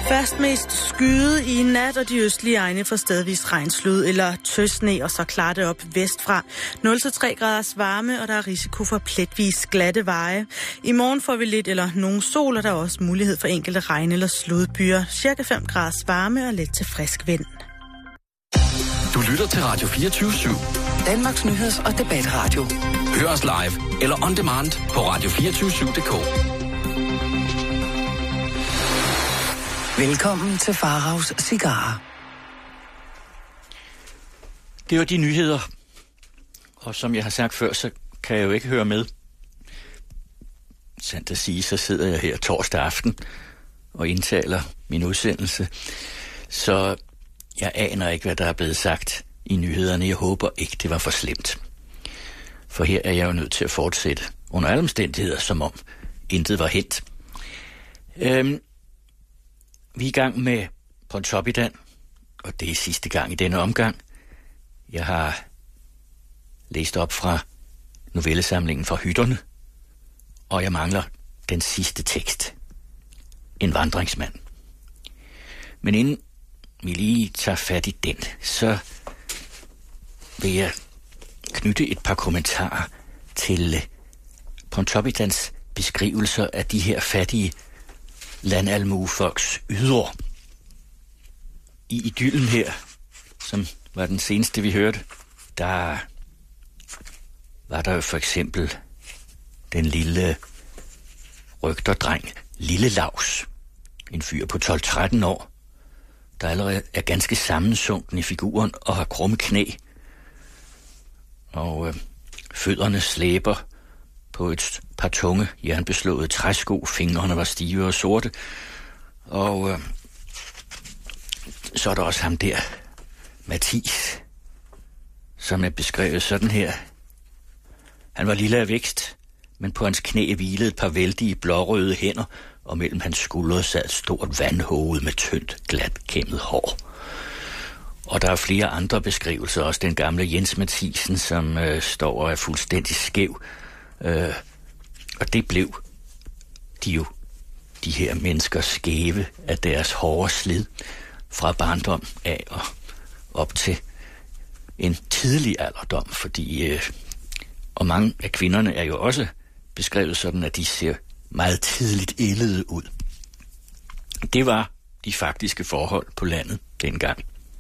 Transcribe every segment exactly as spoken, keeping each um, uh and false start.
Først mest skyde i nat, og de østlige egne får stedvis regnslud eller tøsne, og så klarer det op vestfra. nul til tre graders varme, og der er risiko for pletvis glatte veje. I morgen får vi lidt eller nogen sol, og der er også mulighed for enkelte regn- eller sludbyer. Cirka fem graders varme og let til frisk vind. Du lytter til Radio fireogtyve syv. Danmarks nyheds- og debatradio. Hør os live eller on demand på radio to fire syv punktum d k. Velkommen til Faraos Cigarer. Det var de nyheder, og som jeg har sagt før, så kan jeg jo ikke høre med. Sandt at sige, så sidder jeg her torsdag aften og indtaler min udsendelse, så jeg aner ikke, hvad der er blevet sagt i nyhederne. Jeg håber ikke, det var for slemt. For her er jeg jo nødt til at fortsætte under alle omstændigheder, som om intet var hent. Øhm, vi er i gang med Pontoppidan, og det er sidste gang i denne omgang. Jeg har læst op fra novellesamlingen fra Hytterne, og jeg mangler den sidste tekst. En vandringsmand. Men inden vi lige tager fat i den, så vil jeg knytte et par kommentarer til Pontoppidans beskrivelser af de her fattige landalmuefolks ydre. I idyllen her, som var den seneste vi hørte, der var der jo for eksempel den lille rygterdreng Lille Laus, en fyr på tolv tretten år, der allerede er ganske sammensunken i figuren og har krumme knæ, og øh, fødderne slæber på et par tunge, jernbeslåede træsko, fingrene var stive og sorte, og øh, så er der også ham der, Mathis, som er beskrevet sådan her. Han var lille af vækst, men på hans knæ hvilede et par vældige blårøde hænder, og mellem hans skuldre sad et stort vandhoved med tyndt, glat kæmmet hår. Og der er flere andre beskrivelser, også den gamle Jens Mathisen, som øh, står og er fuldstændig skæv. Øh, og det blev de jo, de her mennesker, skæve af deres hårde slid fra barndom af og op til en tidlig alderdom, fordi øh, og mange af kvinderne er jo også beskrevet sådan, at de ser meget tidligt ildede ud. Det var de faktiske forhold på landet dengang.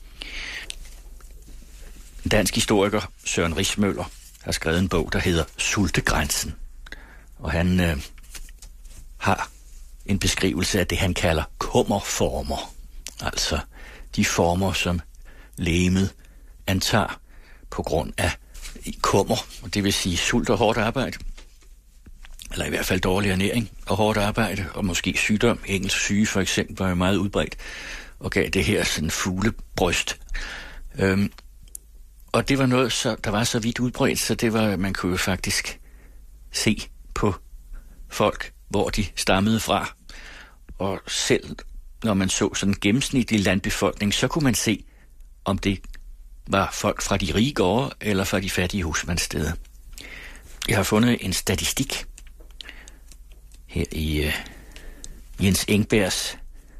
En dansk historiker, Søren Riismøller, har skrevet en bog, der hedder Sultegrænsen. Og han øh, har en beskrivelse af det, han kalder kummerformer. Altså de former, som legemet antager på grund af kummer, og det vil sige sult og hårdt arbejde, eller i hvert fald dårlig ernæring og hårdt arbejde, og måske sygdom. Engelsk syge for eksempel var jo meget udbredt, og gav det her sådan fuglebryst. Øhm, og det var noget, så, der var så vidt udbredt, så det var, man kunne jo faktisk se på folk, hvor de stammede fra. Og selv når man så sådan en gennemsnitlig landbefolkning, så kunne man se, om det var folk fra de rige gårde eller fra de fattige husmandssteder. Jeg har fundet en statistik her i uh, Jens Engbergs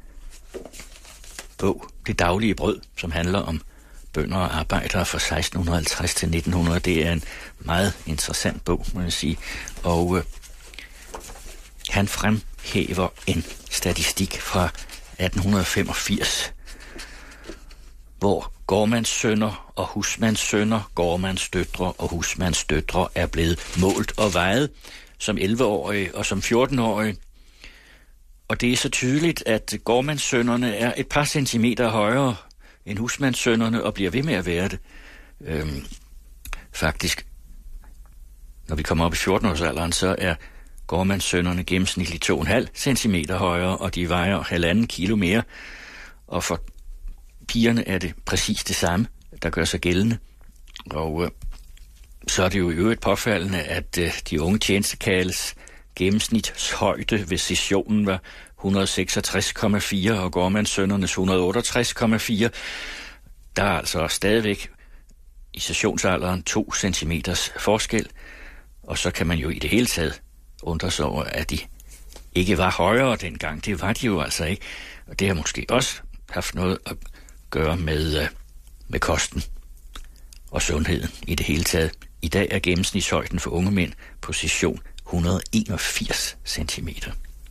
bog Det daglige brød, som handler om bønder og arbejdere fra seksten halvtreds til nitten hundrede. Det er en meget interessant bog, må jeg sige. Og uh, han fremhæver en statistik fra atten femogfirs, hvor gårdmandssønner og husmandssønner, gårdmandsdøtre og husmandsdøtre er blevet målt og vejet som elleve-årige og som fjorten-årige. Og det er så tydeligt, at gårdmandssønnerne er et par centimeter højere end husmandssønnerne og bliver ved med at være det. Øhm, faktisk, når vi kommer op i fjorten-årsalderen, så er gårdmandssønnerne gennemsnitligt to komma fem centimeter højere, og de vejer halvanden kilo mere. Og for pigerne er det præcis det samme, der gør sig gældende. Og øh, så er det jo i øvrigt påfaldende, at øh, de unge tjenestekaldes gennemsnitshøjde ved sessionen var et hundrede og seksogtres komma fire og gårdmandssønnernes et hundrede og otteogtres komma fire. Der er altså stadigvæk i sessionsalderen to centimeters forskel, og så kan man jo i det hele taget undre sig over, at de ikke var højere dengang. Det var de jo altså ikke. Og det har måske også haft noget at gøre med, med kosten og sundheden i det hele taget. I dag er gennemsnitshøjden for unge mænd position et hundrede og enogfirs centimeter.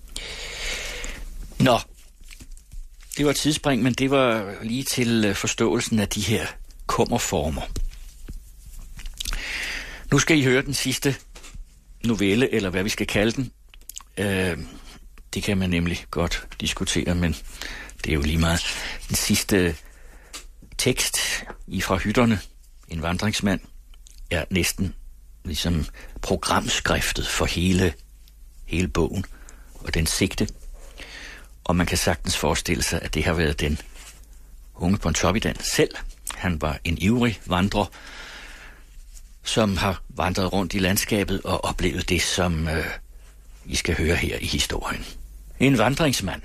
Nå, det var et tidsspring, men det var lige til forståelsen af de her kummerformer. Nu skal I høre den sidste novelle, eller hvad vi skal kalde den. Øh, det kan man nemlig godt diskutere, men det er jo lige meget. Den sidste tekst i Fra hytterne, en vandringsmand, er næsten ligesom programskriftet for hele, hele bogen og den sigte. Og man kan sagtens forestille sig, at det har været den unge Pontoppidan selv. Han var en ivrig vandrer, som har vandret rundt i landskabet og oplevet det, som øh, I skal høre her i historien. En vandringsmand.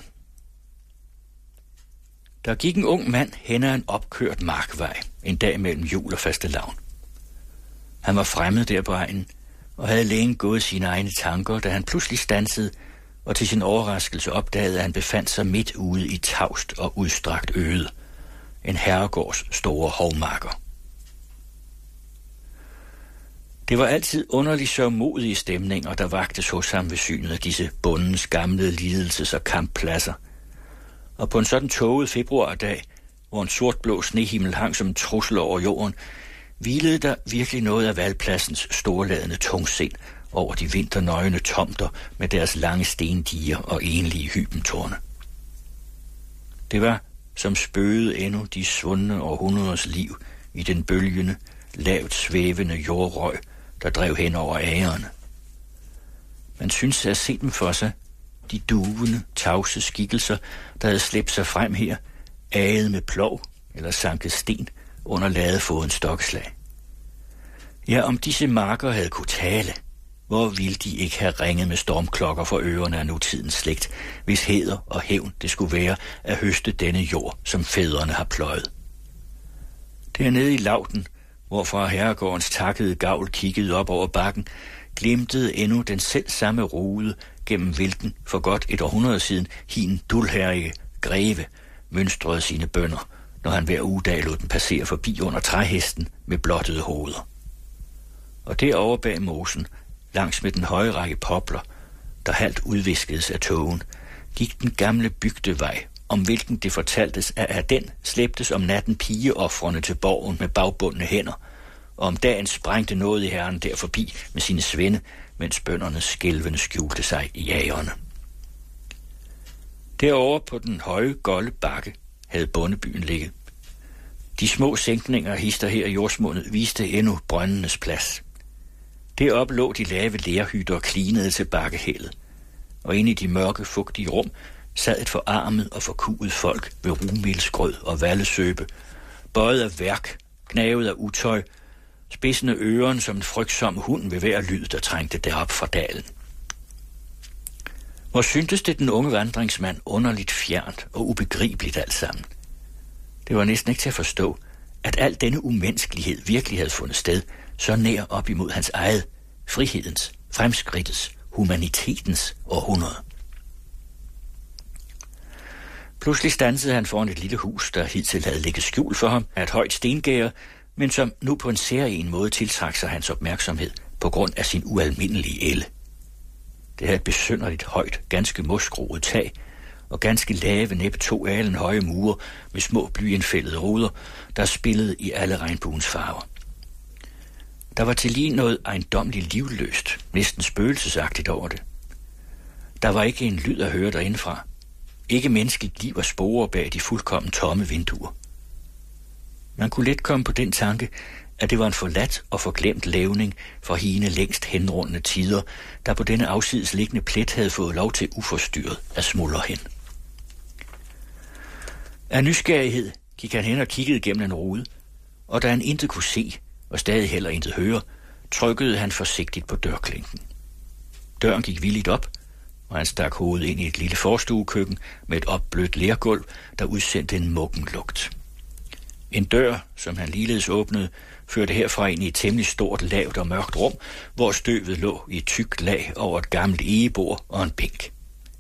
Der gik en ung mand hen ad en opkørt markvej en dag mellem jul og fastelavn. Han var fremmed der på egnen og havde længe gået sine egne tanker, da han pludselig standsede og til sin overraskelse opdagede, at han befandt sig midt ude i tavst og udstrakt øde, en herregårds store hovmarker. Det var altid underlig sørgmodige stemninger, der vagtes hos ham ved synet af disse bondens gamle lidelses- og kamppladser. Og på en sådan tåget februardag, hvor en sortblå snehimmel hang som en trussel over jorden, hvilede der virkelig noget af valpladsens storladende tungsind over de vinternøgne tomter med deres lange stendiger og enlige hybentorne. Det var som spøgede endnu de svundne århundreders liv i den bølgende, lavt svævende jordrøg, der drev hen over agerne. Man syntes at se dem for sig, de duvende, tavse skikkelser, der havde slæbt sig frem her, aget med plov eller sanket sten under ladefodens stokslag. Ja, om disse marker havde kunne tale, hvor ville de ikke have ringet med stormklokker for ørerne af nutidens slægt, hvis hæder og hævn det skulle være at høste denne jord, som fædrene har pløjet. Dernede i Lauten, hvorfra herregårdens takkede gavl kiggede op over bakken, glimtede endnu den selv samme rude, gennem hvilken for godt et århundrede siden hin dulherrige greve mønstrede sine bønder, når han hver ugedag lod den passere forbi under træhesten med blottede hoveder. Og derovre bag mosen, langs med den høje række popler, der halvt udviskedes af tågen, gik den gamle bygdevej, om hvilken det fortaltes, at af den slæbtes om natten pigeofrene til borgen med bagbundne hænder, og om dagen sprængte noget i herren der forbi med sine svende, mens bønderne skælvende skjulte sig i jagerne. Derovre på den høje, golde bakke havde bondebyen ligget. De små sænkninger hister her i jordsmundet viste endnu brøndenes plads. Deroppe lå de lave lerhytter og klinede til bakkehældet, og inde i de mørke, fugtige rum sad et forarmet og forkuet folk ved rumilsgrød og vallesøbe, bøjet af værk, gnavet af utøj, spidsende øren som en frygtsom hund ved hver lyd, der trængte derop fra dalen. Hvor syntes det den unge vandringsmand underligt fjernt og ubegribeligt alt sammen. Det var næsten ikke til at forstå, at al denne umenneskelighed virkelig havde fundet sted så nær op imod hans eget, frihedens, fremskridtets, humanitetens århundrede. Pludselig standsede han foran et lille hus, der hidtil havde ligget skjult for ham af et højt stengærde, men som nu på en særegen måde tiltrak sig hans opmærksomhed på grund af sin ualmindelige elle. Det havde et besynderligt højt, ganske mosgroet tag, og ganske lave næppe to alen høje mure med små blyindfældede ruder, der spillede i alle regnbuens farver. Der var til lige noget ejendommeligt livløst, næsten spøgelsesagtigt over det. Der var ikke en lyd at høre derindefra. Ikke menneskeligt liv og spore bag de fuldkommen tomme vinduer. Man kunne let komme på den tanke, at det var en forladt og forglemt levning for hine længst henrundende tider, der på denne afsides liggende plet havde fået lov til uforstyrret at smuldre hen. Af nysgerrighed gik han hen og kiggede gennem en rude, og da han intet kunne se, og stadig heller intet høre, trykkede han forsigtigt på dørklinken. Døren gik villigt op, og han stak hovedet ind i et lille forstuekøkken med et opblødt lergulv, der udsendte en muggen lugt. En dør, som han ligeledes åbnede, førte herfra ind i et temmelig stort, lavt og mørkt rum, hvor støvet lå i et tykt lag over et gammelt egebord og en bænk.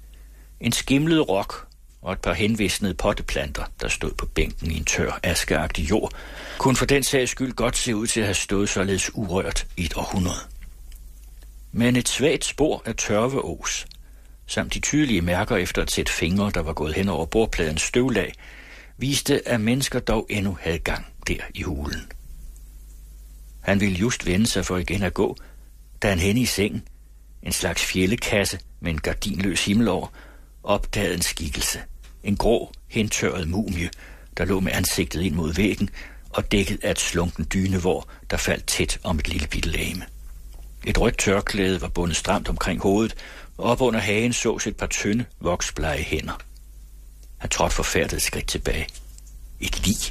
En skimlet rok og et par henvisnede potteplanter, der stod på bænken i en tør, askeagtig jord, kunne for den sags skyld godt se ud til at have stået således urørt i et århundrede. Men et svagt spor af tørveås, samt de tydelige mærker efter et sæt fingre, der var gået hen over bordpladens støvlag, viste, at mennesker dog endnu havde gang der i hulen. Han ville just vende sig for igen at gå, da han hen i sengen, en slags fjellekasse med en gardinløs himmel over, opdagede en skikkelse. En grå, hentørret mumie, der lå med ansigtet ind mod væggen og dækket af et slunken dynevår, der faldt tæt om et lille bitte legeme. Et rødt tørklæde var bundet stramt omkring hovedet, og op under hagen sås et par tynde, voksblege hænder. Han trådte forfærdet et skridt tilbage. Et lig.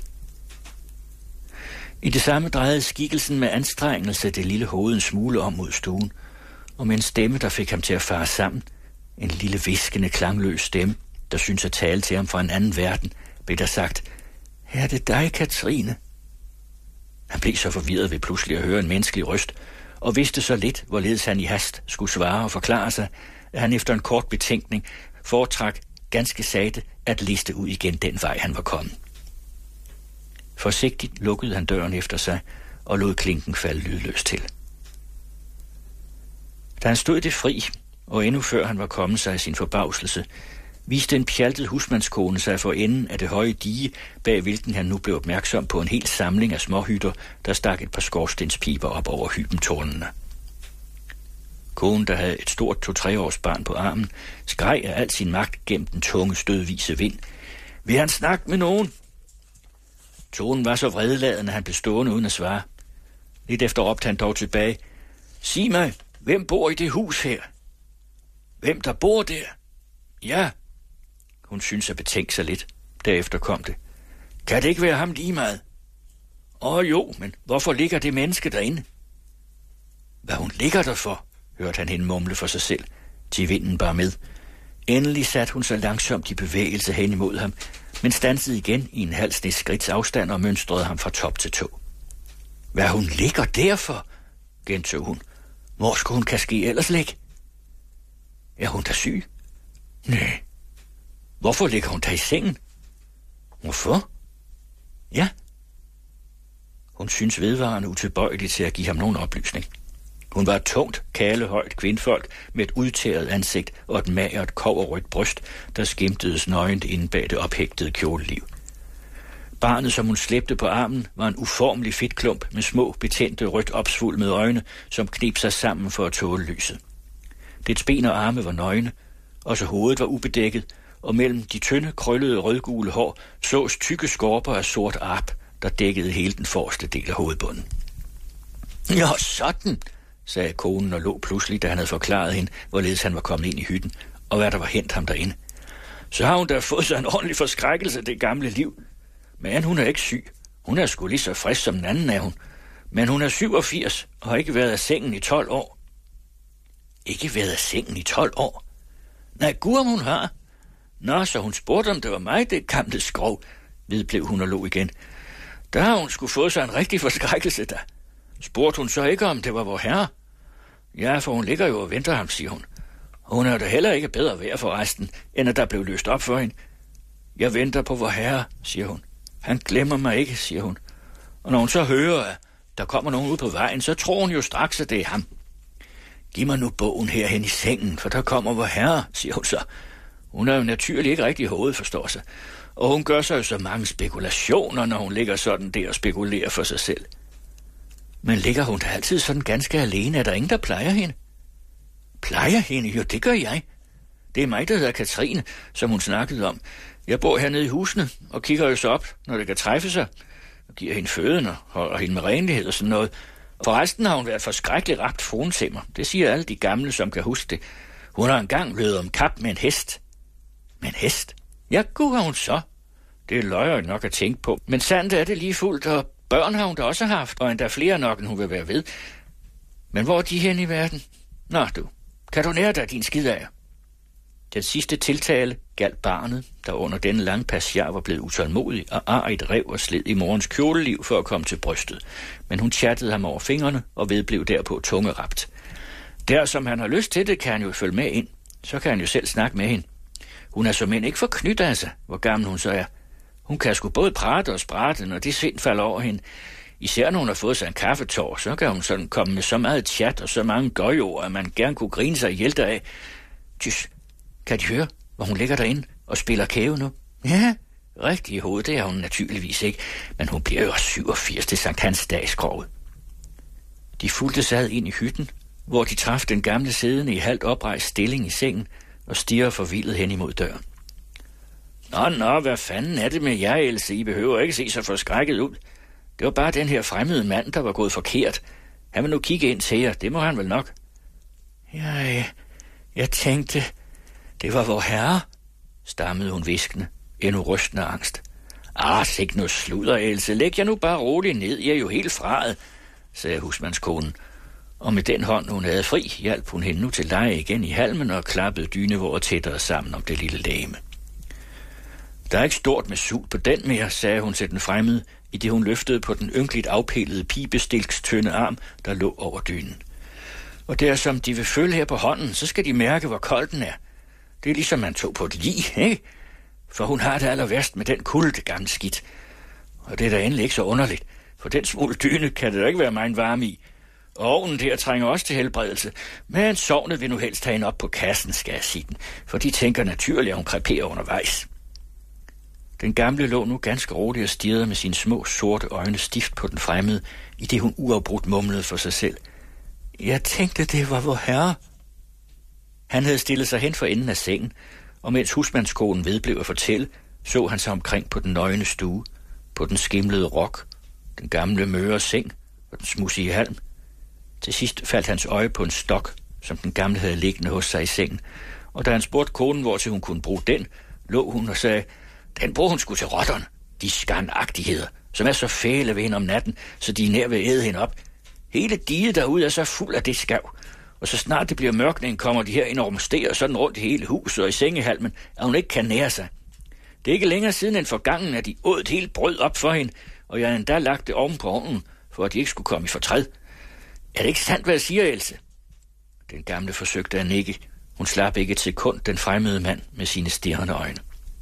I det samme drejede skikkelsen med anstrengelse det lille hoved en smule om mod stuen, og med en stemme, der fik ham til at fare sammen, en lille viskende, klangløs stemme, der syntes at tale til ham fra en anden verden, blev der sagt, "Er det dig, Katrine?" Han blev så forvirret ved pludselig at høre en menneskelig røst, og vidste så lidt, hvorledes han i hast skulle svare og forklare sig, at han efter en kort betænkning foretrak ganske sagte at liste ud igen den vej, han var kommet. Forsigtigt lukkede han døren efter sig og lod klinken falde lydløst til. Da han stod det fri, og endnu før han var kommet sig i sin forbavselse, viste en pjaltet husmandskone sig for enden af det høje dige, bag hvilken han nu blev opmærksom på en hel samling af småhytter, der stak et par skorstenspiber op over hybentårnene. Konen, der havde et stort to-tre års barn på armen, skreg af al sin magt gennem den tunge, stødvise vind. "Vil han snakke med nogen?" Tonen var så vredeladen, at han blev stående uden at svare. Lidt efter råbte han dog tilbage. "Sig mig, hvem bor i det hus her?" "Hvem der bor der?" "Ja." Hun syntes at betænke sig lidt. Derefter kom det. "Kan det ikke være ham lige meget?" "Åh jo, men hvorfor ligger det menneske derinde?" "Hvad hun ligger der for?" hørte han hende mumle for sig selv, til vinden bare med. Endelig satte hun sig langsomt i bevægelse hen imod ham, men stansede igen i en halv snes skridts afstand og mønstrede ham fra top til tå. "Hvad hun ligger derfor?" gentog hun. "Hvor skulle hun kaske ellers ligge?" "Er hun da syg?" "Nej." "Hvorfor ligger hun da i sengen?" "Hvorfor?" "Ja." Hun synes vedvarende utilbøjeligt til at give ham nogen oplysning. Hun var et tungt, kalehøjt kvindfolk med et udtæret ansigt og et magert, kobberrødt bryst, der skimtedes nøgent inde bag det ophægtede kjoleliv. Barnet, som hun slæbte på armen, var en uformelig fedtklump med små, betændte, rødt opsvulmede øjne, som kneb sig sammen for at tåle lyset. Dets ben og arme var nøgne, også hovedet var ubedækket, og mellem de tynde, krøllede, rødgule hår sås tykke skorper af sort arp, der dækkede hele den forreste del af hovedbunden. "Ja, sådan," sagde konen og lå pludselig, da han havde forklaret hende, hvorledes han var kommet ind i hytten, og hvad der var hent ham derinde. "Så har hun da fået sig en ordentlig forskrækkelse det gamle liv. Men hun er ikke syg. Hun er sgu lige så frisk som den anden er hun. Men hun er syvogfirs og har ikke været af sengen i tolv år. "Ikke været af sengen i tolv år?" "Nej, gud om hun har." "Nå, så hun spurgte, om det var mig, det gamle skrov," vedblev hun og lå igen. "Der har hun skulle fået sig en rigtig forskrækkelse da." "Spurgte hun så ikke, om det var vor herre?" "Ja, for hun ligger jo og venter ham," siger hun. "Hun er da heller ikke bedre værd for resten, end at der blev løst op for hende." "Jeg venter på vor herre," siger hun. "Han glemmer mig ikke," siger hun. Og når hun så hører, at der kommer nogen ud på vejen, så tror hun jo straks, at det er ham. "Giv mig nu bogen herhen i sengen, for der kommer vor herre," siger hun så. Hun er jo naturligt ikke rigtig i hovedet, forstår sig. Og hun gør sig jo så mange spekulationer, når hun ligger sådan der og spekulerer for sig selv. Men ligger hun da altid sådan ganske alene? Er der ingen, der plejer hende? Plejer hende? Jo, det gør jeg. Det er mig, der hedder Katrine, som hun snakkede om. Jeg bor hernede i husene og kigger jo så op, når det kan træffe sig, og giver hende føden og holder hende med renlighed og sådan noget. Forresten har hun været forskrækkeligt ramt fruen til mig. Det siger alle de gamle, som kan huske det. Hun har engang løbet om kap med en hest. Med en hest? Ja, gud har hun så. Det er løjer nok at tænke på. Men sandt er det lige fuldt, og børn har hun da også haft, og endda flere nok, end hun vil være ved. Men hvor er de hen i verden? Nå du, kan du nære dig din skid af? Den sidste tiltale galt barnet, der under denne lange passiar var blevet utålmodig og arigt rev og sled i morens kjoleliv for at komme til brystet. Men hun chattede ham over fingrene og vedblev derpå tungerapt. Der som han har lyst til det, kan han jo følge med ind. Så kan han jo selv snakke med hende. Hun er som end ikke for knyt, altså, hvor gammel hun så er. Hun kan sgu både prate og sprate, når det sind falder over hende. Især når hun har fået sig en kaffetår, så kan hun sådan komme med så meget chat og så mange gøjord, at man gerne kunne grine sig ihjel deraf. Tys, kan de høre, hvor hun ligger derinde og spiller kæve nu? Ja, rigtig i hovedet, det er hun naturligvis ikke, men hun bliver jo syvogfirs til Sankt Hans dag i skroget. De fulgte sad ind i hytten, hvor de traf den gamle siddende i halvt oprejst stilling i sengen og stirrede forvildet hen imod døren. Nå, nå, hvad fanden er det med jer, Else? I behøver ikke se så forskrækket ud. Det var bare den her fremmede mand, der var gået forkert. Han vil nu kigge ind til jer, det må han vel nok. Jeg, jeg tænkte, det var vor herre, stammede hun hviskende, endnu rystende angst. Ah, sikke noget sludder, Else. Læg jer nu bare roligt ned, jeg er jo helt fraet, sagde husmandskonen. Og med den hånd, hun havde fri, hjalp hun hende nu til leje igen i halmen og klappede dynevåret tættere sammen om det lille læme. Der er ikke stort med sug på den mere, sagde hun til den fremmede, i det hun løftede på den ynkeligt afpillede pibestilks tynde arm, der lå over dynen. Og der som de vil føle her på hånden, så skal de mærke, hvor kold den er. Det er ligesom man tog på et lig, ikke? For hun har det aller værst med den kulde, gamle skidt. Og det er da endelig ikke så underligt, for den smule dyne kan det da ikke være meget varme i. Og ovnen der trænger også til helbredelse, men sovnet vil nu helst have hende op på kassen, skal jeg sige den, for de tænker naturligt, at hun kreperer undervejs. Den gamle lå nu ganske roligt og stirrede med sine små sorte øjne stift på den fremmede, i det hun uafbrudt mumlede for sig selv. Jeg tænkte, det var vor herre. Han havde stillet sig hen for enden af sengen, og mens husmandskonen vedblev at fortælle, så han sig omkring på den nøgne stue, på den skimlede rok, den gamle møre seng og den smudsige halm. Til sidst faldt hans øje på en stok, som den gamle havde liggende hos sig i sengen, og da han spurgte konen, hvortil hun kunne bruge den, lå hun og sagde, den bruger hun sgu til rotterne, de skarnagtigheder, som er så fæle ved hende om natten, så de er nær ved at æde hende op. Hele diget derude er så fuld af det skav, og så snart det bliver mørkning, kommer de her ind og rumsterer sådan rundt i hele huset og i sengehalmen, at hun ikke kan nære sig. Det er ikke længere siden end forgangen, at de åd et helt brød op for hende, og jeg har endda lagt det oven på ovnen, for at de ikke skulle komme i fortræd. Er det ikke sandt, hvad jeg siger, Else? Den gamle forsøgte at nikke. Hun slap ikke et sekund den fremmede mand med sine stirrende øjne.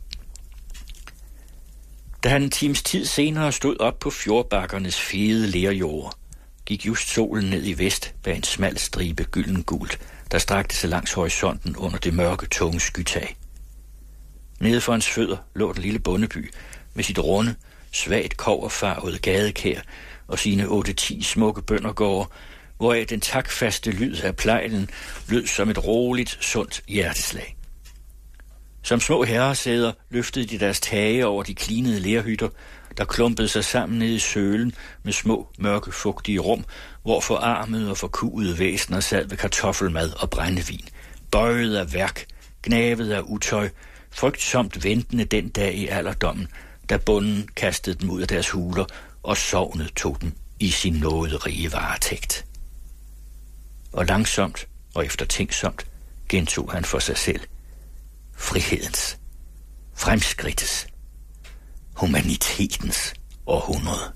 Da han en times tid senere stod op på fjordbakkernes fede lerjord, gik just solen ned i vest bag en smal stribe gyldengult, der strakte sig langs horisonten under det mørke, tunge skytag. Nede for hans fødder lå den lille bondeby med sit runde, svagt kobberfarvede gadekær og sine otte-ti smukke bøndergårde, hvoraf den takfaste lyd af plejlen lød som et roligt, sundt hjerteslag. Som små herresæder løftede de deres tage over de klinede lerhytter, der klumpede sig sammen ned i sølen med små, mørke, fugtige rum, hvor forarmede og forkugede væsener sad ved kartoffelmad og brændevin, bøjet af værk, gnavet af utøj, frygtsomt ventende den dag i alderdommen, da bonden kastede dem ud af deres huler, og sovnet tog dem i sin nåderige varetægt. Og langsomt og eftertænksomt gentog han for sig selv: frihedens, fremskridtets, humanitetens århundrede.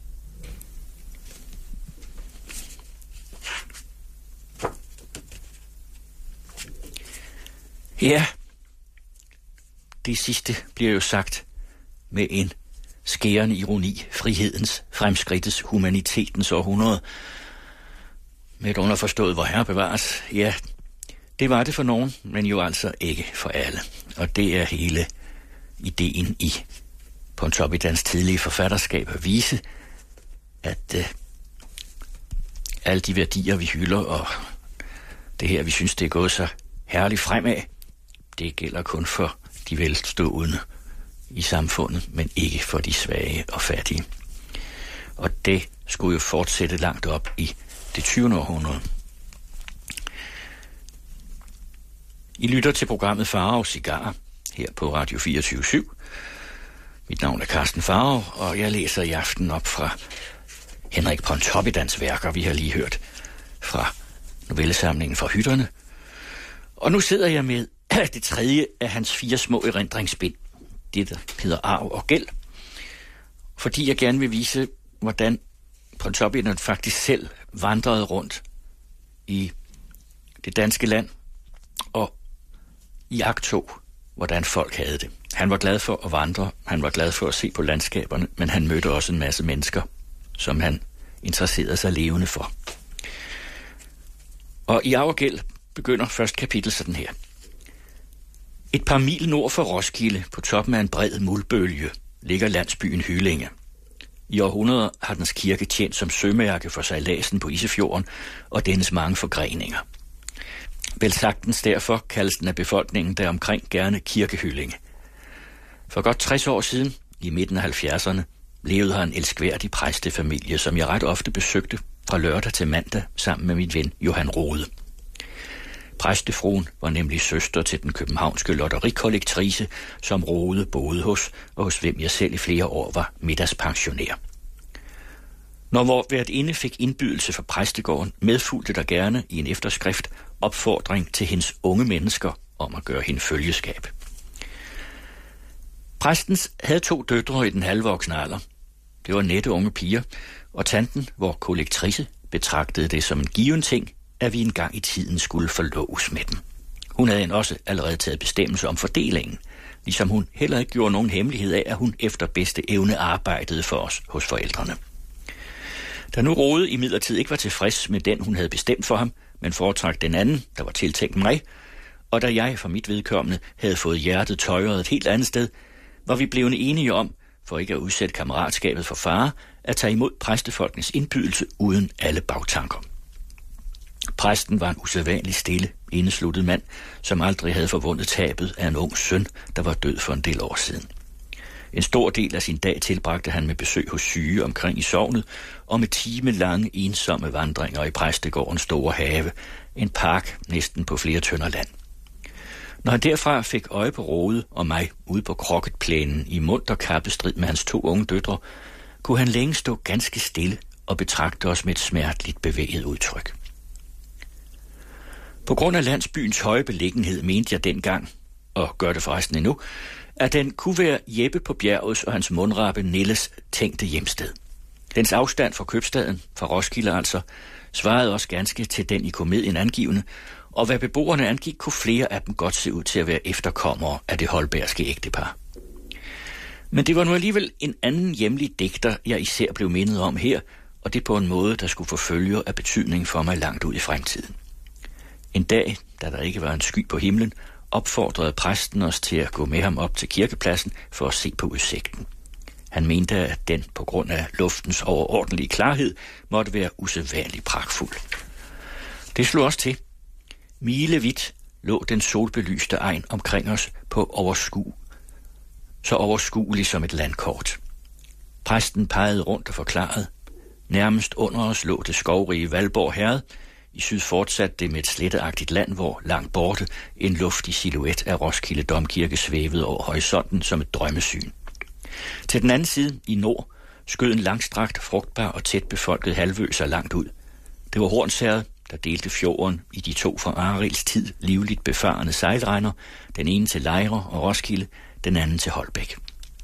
Ja, det sidste bliver jo sagt med en skærende ironi: frihedens, fremskridtets, humanitetens århundrede. Med et underforstået, hvor herre bevares. Ja, det var det for nogen, men jo altså ikke for alle. Og det er hele ideen i Pontoppidans tidlige forfatterskab at vise, at uh, alle de værdier, vi hylder, og det her, vi synes, det er gået så herligt fremad, det gælder kun for de velstående i samfundet, men ikke for de svage og fattige. Og det skulle jo fortsætte langt op i det tyvende århundrede. I lytter til programmet Farao Cigar her på Radio fireogtyve syv. Mit navn er Carsten Farao, og jeg læser i aften op fra Henrik Pontoppidans værker. Vi har lige hørt fra novellesamlingen Fra hytterne. Og nu sidder jeg med det tredje af hans fire små erindringsbind. Det, der hedder Arv og Gæld. Fordi jeg gerne vil vise, hvordan Pontoppidan faktisk selv vandrede rundt i det danske land og iagttog, hvordan folk havde det. Han var glad for at vandre, han var glad for at se på landskaberne, men han mødte også en masse mennesker, som han interesserede sig levende for. Og i Arvegæld begynder første kapitel sådan her. Et par mil nord for Roskilde, på toppen af en bred muldbølge, ligger landsbyen Hyllinge. I århundreder har dens kirke tjent som sømærke for sejladsen på Isefjorden og dennes mange forgreninger. Vel sagtens derfor kaldes den af befolkningen deromkring gerne Kirkehyllinge. For godt tres år siden, i midten af halvfjerdserne, levede her en elskværdig præstefamilie, som jeg ret ofte besøgte fra lørdag til mandag sammen med min ven Johan Rode. Præstefruen var nemlig søster til den københavnske lotterikollektrice, som Rode boede hos, og hos hvem jeg selv i flere år var middagspensionær. Når vor værtinde fik indbydelse fra præstegården, medfulgte der gerne i en efterskrift opfordring til hendes unge mennesker om at gøre hende følgeskab. Præstens havde to døtre i den halvvoksne alder. Det var nette unge piger, og tanten, vor kollektrice, betragtede det som en given ting, at vi engang i tiden skulle forloves med dem. Hun havde en også allerede taget bestemmelse om fordelingen, ligesom hun heller ikke gjorde nogen hemmelighed af, at hun efter bedste evne arbejdede for os hos forældrene. Da nu Rode imidlertid ikke var tilfreds med den, hun havde bestemt for ham, men foretrak den anden, der var tiltænkt mig, og da jeg for mit vedkommende havde fået hjertet tøjret et helt andet sted, var vi blevet enige om, for ikke at udsætte kammeratskabet for fare, at tage imod præstefolkens indbydelse uden alle bagtanker. Præsten var en usædvanlig stille, indesluttet mand, som aldrig havde forvundet tabet af en ung søn, der var død for en del år siden. En stor del af sin dag tilbragte han med besøg hos syge omkring i sognet, og med timelange ensomme vandringer i præstegårdens store have, en park næsten på flere tønder land. Når han derfra fik øje på Rode og mig ude på krokketplænen i munter kappestrid med hans to unge døtre, kunne han længe stå ganske stille og betragte os med et smerteligt bevæget udtryk. På grund af landsbyens høje beliggenhed mente jeg dengang, og gør det forresten endnu, at den kunne være Jeppe på bjergets og hans mundrappe Nilles tænkte hjemsted. Dens afstand fra købstaden, fra Roskilde altså, svarede også ganske til den i komedien angivende, og hvad beboerne angik, kunne flere af dem godt se ud til at være efterkommere af det holbergske ægtepar. Men det var nu alligevel en anden hjemlig digter, jeg især blev mindet om her, og det på en måde, der skulle få følger af betydning for mig langt ud i fremtiden. En dag, da der ikke var en sky på himlen, opfordrede præsten os til at gå med ham op til kirkepladsen for at se på udsigten. Han mente, at den på grund af luftens overordentlige klarhed måtte være usædvanligt pragtfuld. Det slog os til. Milevidt lå den solbelyste egen omkring os på overskue, så overskuelig som et landkort. Præsten pegede rundt og forklarede. Nærmest under os lå det skovrige Valborg Herred. I syd fortsatte det med et sletteagtigt land, hvor langt borte en luftig silhuet af Roskilde Domkirke svævede over horisonten som et drømmesyn. Til den anden side, i nord, skød en langstrakt, frugtbar og tæt befolket halvø sig langt ud. Det var Hornsherred, der delte fjorden i de to fra Arilds tid livligt befarende sejlregner, den ene til Lejre og Roskilde, den anden til Holbæk.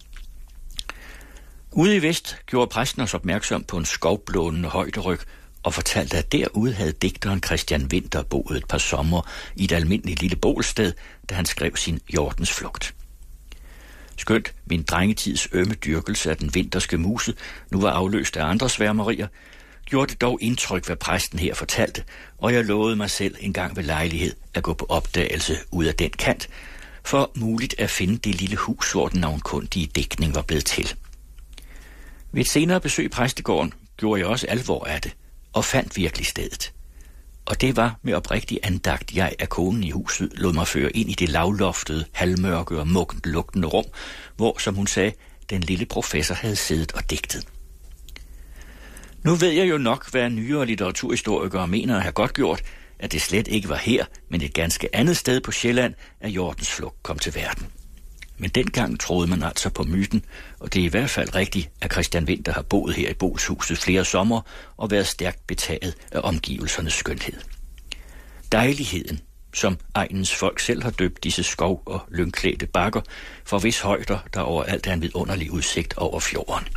Ude i vest gjorde præsten os opmærksom på en skovblånende højderyg, og fortalte, at derude havde digteren Christian Winther boet et par sommer i et almindeligt lille bålsted, da han skrev sin Hjortens Flugt. Skønt min drengetids ømme dyrkelse af den vinterske muse nu var afløst af andre sværmerier, gjorde det dog indtryk, hvad præsten her fortalte, og jeg lovede mig selv en gang ved lejlighed at gå på opdagelse ud af den kant, for muligt at finde det lille hus, hvor den navnkundige digtning var blevet til. Ved et senere besøg i præstegården gjorde jeg også alvor af det, og fandt virkelig stedet. Og det var med oprigtig andagt, jeg af konen i huset lod mig føre ind i det lavloftede, halvmørke og muggent lugtende rum, hvor, som hun sagde, den lille professor havde siddet og digtet. Nu ved jeg jo nok, hvad nyere litteraturhistorikere mener at have godt gjort, at det slet ikke var her, men et ganske andet sted på Sjælland, at Hjortens Flugt kom til verden. Men dengang troede man altså på myten, og det er i hvert fald rigtigt, at Christian Winther har boet her i Boelshuset flere sommer og været stærkt betaget af omgivelsernes skønhed. Dejligheden, som egnens folk selv har døbt disse skov- og lyngklædte bakker, for hvis højder, der overalt er en vidunderlig udsigt over fjorden.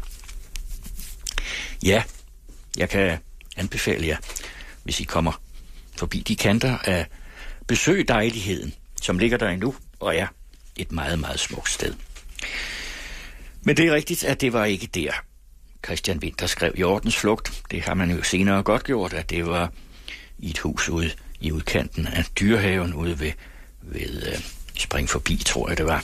Ja, jeg kan anbefale jer, hvis I kommer forbi de kanter, at besøge dejligheden, som ligger der endnu og er et meget, meget smukt sted. Men det er rigtigt, at det var ikke der, Christian Winther skrev Hjortens Flugt. Det har man jo senere godt gjort, at det var i et hus ude i udkanten af Dyrehaven, ude ved, ved øh, Spring Forbi, tror jeg det var.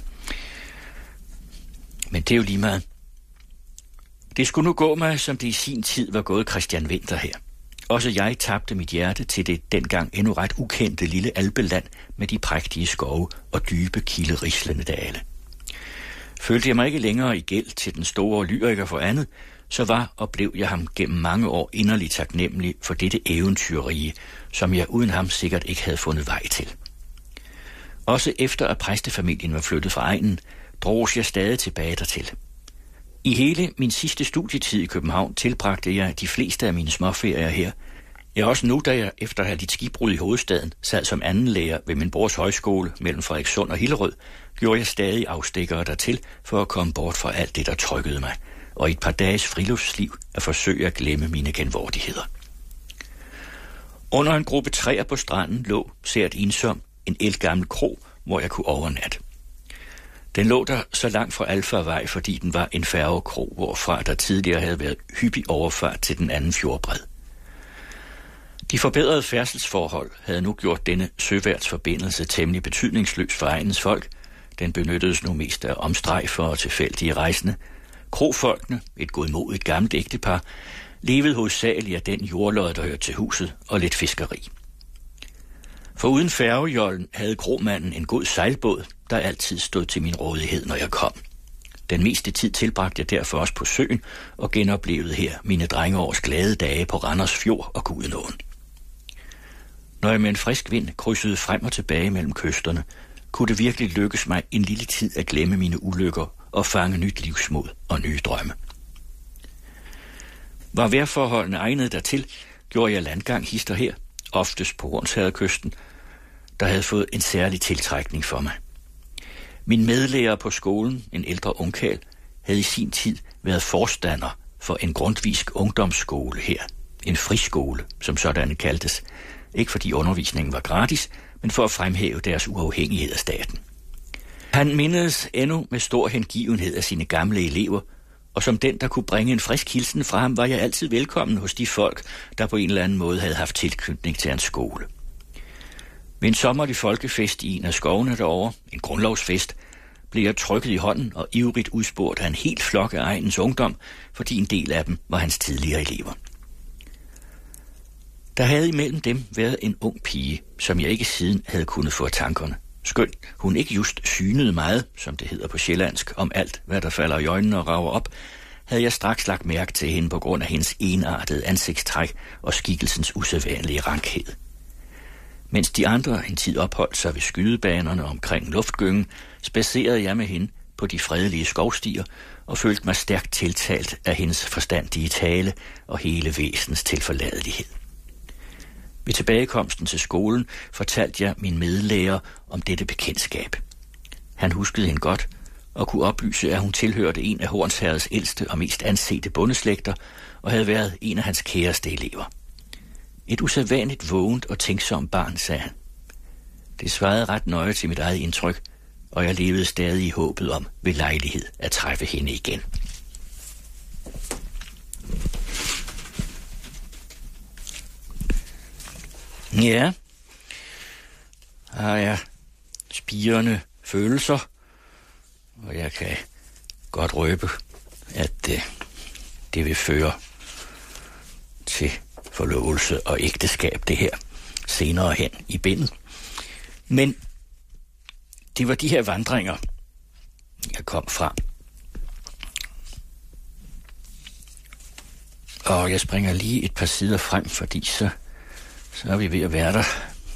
Men det er jo lige meget. Det skulle nu gå mig, som det i sin tid var gået Christian Winther her. Også jeg tabte mit hjerte til det dengang endnu ret ukendte lille alpeland med de prægtige skove og dybe kilderislende dale. Følte jeg mig ikke længere i gæld til den store lyriker for andet, så var og blev jeg ham gennem mange år inderligt taknemmelig for dette eventyrrige, som jeg uden ham sikkert ikke havde fundet vej til. Også efter at præstefamilien var flyttet fra egnen, droges jeg stadig tilbage dertil. I hele min sidste studietid i København tilbragte jeg de fleste af mine småferier her. Jeg også nu, da jeg efter at have lidt skibbrud i hovedstaden, sad som anden lærer ved min brors højskole mellem Frederikssund og Hillerød, gjorde jeg stadig afstikkere dertil for at komme bort fra alt det, der trykkede mig, og i et par dages friluftsliv at forsøge at glemme mine genvordigheder. Under en gruppe træer på stranden lå, sært ensom, en ældgammel kro, hvor jeg kunne overnatte. Den lå der så langt fra Alfarvej, fordi den var en færgekro, hvorfra der tidligere havde været hyppig overfart til den anden fjordbred. De forbedrede færdselsforhold havde nu gjort denne søværtsforbindelse temmelig betydningsløs for egnens folk. Den benyttedes nu mest af omstrejfere og tilfældige rejsende. Krofolkene, et godmodigt gammelt ægtepar, levede hovedsageligt af den jordlod, der hørte til huset, og lidt fiskeri. For uden færgejollen havde kromanden en god sejlbåd, der altid stod til min rådighed, når jeg kom. Den meste tid tilbragte jeg derfor også på søen og genoplevede her mine drengeårs glade dage på Randers Fjord og Gudenåen. Når jeg med en frisk vind krydsede frem og tilbage mellem kysterne, kunne det virkelig lykkes mig en lille tid at glemme mine ulykker og fange nyt livsmod og nye drømme. Var vejrforholdene egnet dertil, gjorde jeg landgang hister her, oftest på Hornsherrekysten, der havde fået en særlig tiltrækning for mig. Min medlærer på skolen, en ældre ungkarl, havde i sin tid været forstander for en grundtvigsk ungdomsskole her. En friskole, som sådan kaldtes. Ikke fordi undervisningen var gratis, men for at fremhæve deres uafhængighed af staten. Han mindedes endnu med stor hengivenhed af sine gamle elever, og som den, der kunne bringe en frisk hilsen fra ham, var jeg altid velkommen hos de folk, der på en eller anden måde havde haft tilknytning til hans skole. Ved en sommerlig folkefest i en af skovene derovre, en grundlovsfest, blev jeg trykket i hånden og ivrigt udspurgt af en helt flok af egnens ungdom, fordi en del af dem var hans tidligere elever. Der havde imellem dem været en ung pige, som jeg ikke siden havde kunnet få af tankerne. Skønt hun ikke just synede meget, som det hedder på sjællandsk, om alt, hvad der falder i øjnene og rager op, havde jeg straks lagt mærke til hende på grund af hendes enartede ansigtstræk og skikkelsens usædvanlige rankhed. Mens de andre en tid opholdt sig ved skydebanerne omkring luftgyngen, spacerede jeg med hende på de fredelige skovstier og følte mig stærkt tiltalt af hendes forstandige tale og hele væsens tilforladelighed. Ved tilbagekomsten til skolen fortalte jeg min medlærer om dette bekendtskab. Han huskede hende godt og kunne oplyse, at hun tilhørte en af Hornsherreds ældste og mest ansete bondeslægter og havde været en af hans kæreste elever. Et usædvanligt vågent og tænksomt barn, sagde han. Det svarede ret nøje til mit eget indtryk, og jeg levede stadig i håbet om ved lejlighed at træffe hende igen. Ja, har jeg spirende følelser, og jeg kan godt røbe, at det, det vil føre til forlovelse og ægteskab, det her, senere hen i binden. Men det var de her vandringer, jeg kom fra. Og jeg springer lige et par sider frem, fordi så, så er vi ved at være der.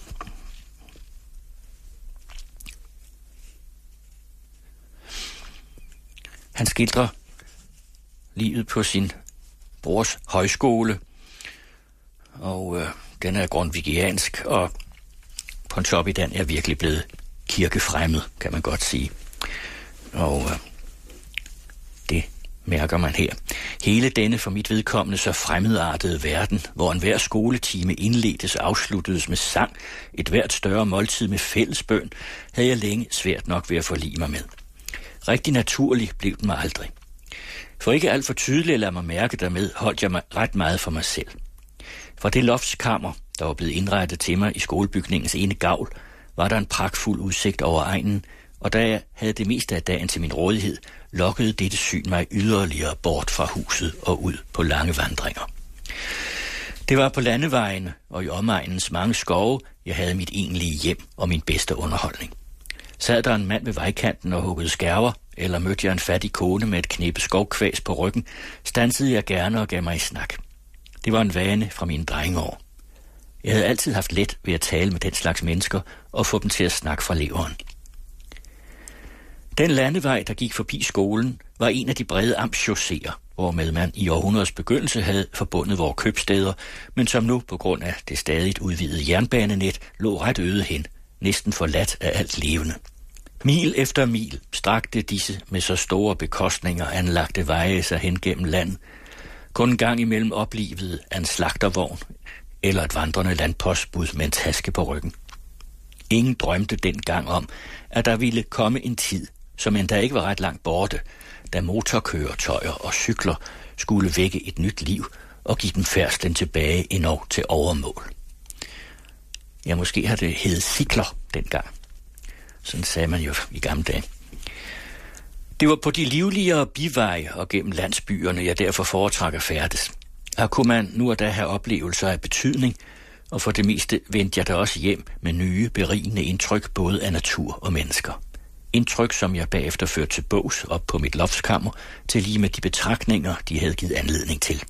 Han skildrer livet på sin brors højskole, og øh, den er grundtvigiansk, og Pontoppidan er virkelig blevet kirkefremmed, kan man godt sige. Og øh, det mærker man her. Hele denne for mit vedkommende så fremmedartede verden, hvor enhver skoletime indledtes og afsluttedes med sang, et hvert større måltid med fællesbøn, havde jeg længe svært nok ved at forlige mig med. Rigtig naturlig blev den mig aldrig. For ikke alt for tydeligt at lade mig mærke dermed, holdt jeg mig ret meget for mig selv. Fra det loftskammer, der var blevet indrettet til mig i skolebygningens ene gavl, var der en pragtfuld udsigt over egnen, og da jeg havde det meste af dagen til min rådighed, lokkede dette syn mig yderligere bort fra huset og ud på lange vandringer. Det var på landevejene og i omegnens mange skove, jeg havde mit egentlige hjem og min bedste underholdning. Sad der en mand ved vejkanten og huggede skærver, eller mødte jeg en fattig kone med et knippe skovkvæs på ryggen, stansede jeg gerne og gav mig i snak. Det var en vane fra mine drengeår. Jeg havde altid haft let ved at tale med den slags mennesker og få dem til at snakke fra leveren. Den landevej, der gik forbi skolen, var en af de brede amtschausséer, hvormed man i århundredets begyndelse havde forbundet vores købstæder, men som nu på grund af det stadigt udvidede jernbanenet lå ret øde hen, næsten forladt af alt levende. Mil efter mil strakte disse med så store bekostninger anlagte veje sig hen gennem landet, kun en gang imellem oplivet af en slagtervogn eller et vandrende landpostbud med en taske på ryggen. Ingen drømte dengang om, at der ville komme en tid, som endda ikke var ret langt borte, da motorkøretøjer og cykler skulle vække et nyt liv og give dem færdslen tilbage endnu til overmål. Ja, måske har det heddet cykler dengang. Sådan sagde man jo i gamle dage. Det var på de livligere biveje og gennem landsbyerne, jeg derfor foretrak at færdes. Her kunne man nu og da have oplevelser af betydning, og for det meste vendte jeg da også hjem med nye, berigende indtryk både af natur og mennesker. Indtryk, som jeg bagefter førte til bogs op på mit loftskammer, til lige med de betragtninger, de havde givet anledning til.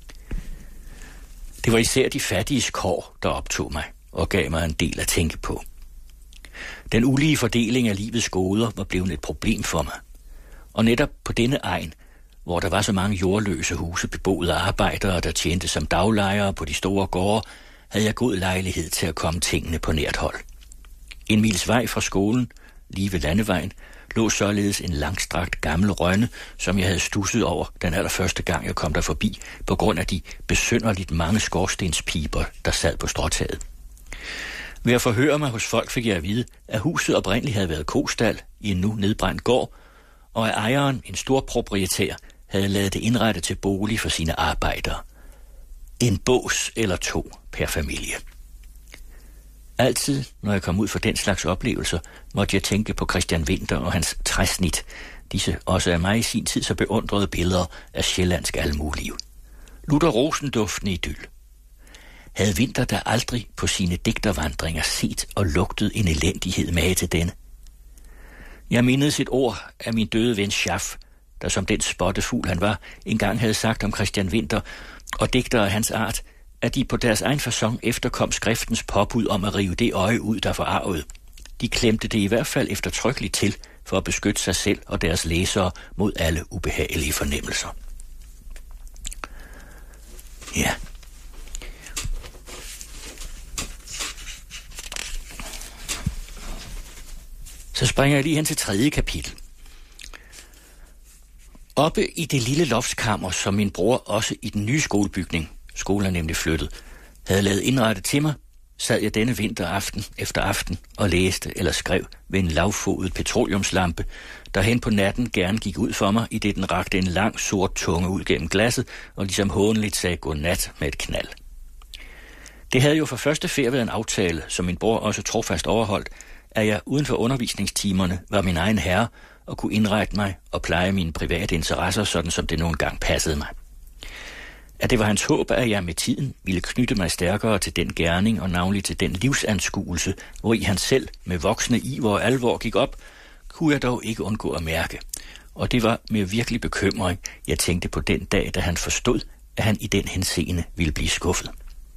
Det var især de fattiges kår, der optog mig og gav mig en del at tænke på. Den ulige fordeling af livets goder var blevet et problem for mig. Og netop på denne egen, hvor der var så mange jordløse huse beboede arbejdere, der tjente som daglejere på de store gårde, havde jeg god lejlighed til at komme tingene på nært hold. En mils vej fra skolen, lige ved landevejen, lå således en langstrakt gammel rønne, som jeg havde stusset over den allerførste gang, jeg kom der forbi, på grund af de besynderligt mange skorstenspiber, der sad på stråtaget. Ved at forhøre mig hos folk fik jeg at vide, at huset oprindeligt havde været kostal i en nu nedbrændt gård, og at ejeren, en stor proprietær, havde ladet det indrette til bolig for sine arbejdere. En bås eller to per familie. Altid, når jeg kom ud for den slags oplevelser, måtte jeg tænke på Christian Winther og hans træsnit. Disse også af mig i sin tid så beundrede billeder af sjællandsk almueliv. Luther Rosenduftende idyll. Havde Winther da aldrig på sine digtervandringer set og lugtet en elendighed mage til denne? Jeg mindedes et ord af min døde ven Schaff, der som den spottefugl han var, engang havde sagt om Christian Winther og digtere af hans art, at de på deres egen facon efterkom skriftens påbud om at rive det øje ud, der forarvede. De klemte det i hvert fald eftertrykkeligt til for at beskytte sig selv og deres læsere mod alle ubehagelige fornemmelser. Ja. Så springer jeg lige hen til tredje kapitel. Oppe i det lille loftskammer, som min bror også i den nye skolebygning, skolen er nemlig flyttet, havde lavet indrettet til mig, sad jeg denne vinter aften efter aften og læste eller skrev ved en lavfodet petroleumslampe, der hen på natten gerne gik ud for mig, i det den rakte en lang sort tunge ud gennem glasset og ligesom hånligt sagde godnat med et knald. Det havde jo for første færd været en aftale, som min bror også trofast overholdt, at jeg uden for undervisningstimerne var min egen herre og kunne indrette mig og pleje mine private interesser, sådan som det nogle gang passede mig. At det var hans håb, at jeg med tiden ville knytte mig stærkere til den gerning og navnlig til den livsanskuelse, hvor i han selv med voksne iver og alvor gik op, kunne jeg dog ikke undgå at mærke. Og det var med virkelig bekymring, jeg tænkte på den dag, da han forstod, at han i den henseende ville blive skuffet.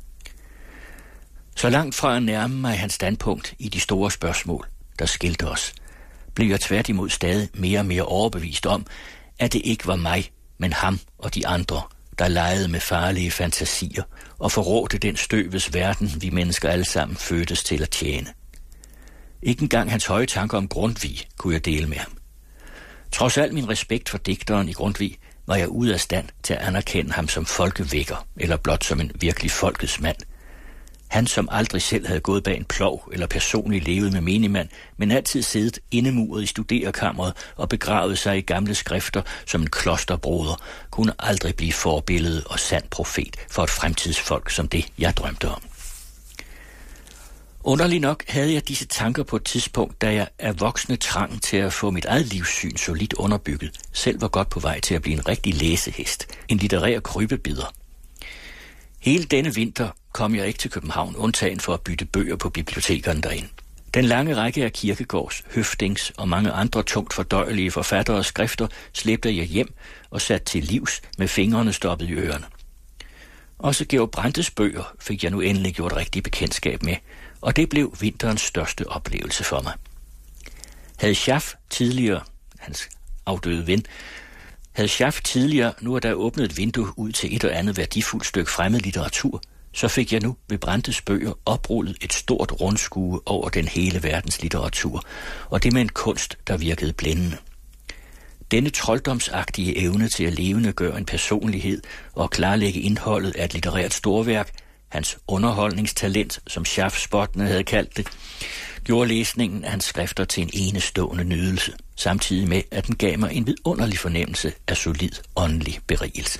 Så langt fra at nærme mig hans standpunkt i de store spørgsmål, der skilte os, blev jeg tværtimod stadig mere og mere overbevist om, at det ikke var mig, men ham og de andre, der legede med farlige fantasier og forrådte den støves verden, vi mennesker alle sammen fødtes til at tjene. Ikke engang hans høje tanker om Grundtvig kunne jeg dele med ham. Trods al min respekt for digteren i Grundtvig, var jeg ude af stand til at anerkende ham som folkevækker, eller blot som en virkelig folkets mand. Han, som aldrig selv havde gået bag en plov eller personligt levet med menigmand, men altid siddet indemuret i studerekammeret og begravet sig i gamle skrifter som en klosterbroder, kunne aldrig blive forbillede og sand profet for et fremtidsfolk som det, jeg drømte om. Underlig nok havde jeg disse tanker på et tidspunkt, da jeg af voksne trang til at få mit eget livssyn solidt underbygget, selv var godt på vej til at blive en rigtig læsehest, en litterær krybebider. Hele denne vinter kom jeg ikke til København, undtagen for at bytte bøger på bibliotekerne derinde. Den lange række af Kierkegaards, Høffdings og mange andre tungt fordøjelige forfattere og skrifter slæbte jeg hjem og satte til livs med fingrene stoppet i ørerne. Også Georg Brandes bøger fik jeg nu endelig gjort rigtig bekendtskab med, og det blev vinterens største oplevelse for mig. Havde Schaff tidligere, hans afdøde ven, havde Schaff tidligere nu er der åbnet et vindue ud til et og andet værdifuldt stykke fremmed litteratur, så fik jeg nu ved Brandes bøger oprullet et stort rundskue over den hele verdens litteratur, og det med en kunst, der virkede blændende. Denne trolddomsagtige evne til at levendegøre en personlighed og klarlægge indholdet af et litterært storværk, hans underholdningstalent, som Schaff-spottene havde kaldt det, gjorde læsningen af hans skrifter til en enestående nydelse, samtidig med, at den gav mig en vidunderlig fornemmelse af solid åndelig berigelse.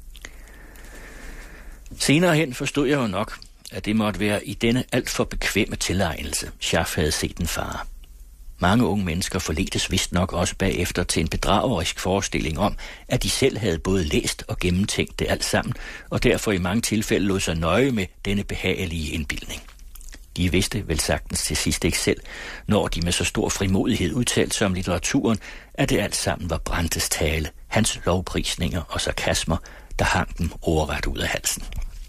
Senere hen forstod jeg jo nok, at det måtte være i denne alt for bekvemme tilegnelse, Schaff havde set en fare. Mange unge mennesker forledtes vist nok også bagefter til en bedragerisk forestilling om, at de selv havde både læst og gennemtænkt det alt sammen, og derfor i mange tilfælde lod sig nøje med denne behagelige indbildning. De vidste vel sagtens til sidst ikke selv, når de med så stor frimodighed udtalte sig om litteraturen, at det alt sammen var Brandes tale, hans lovprisninger og sarkasmer, der hang dem ordret ud af halsen.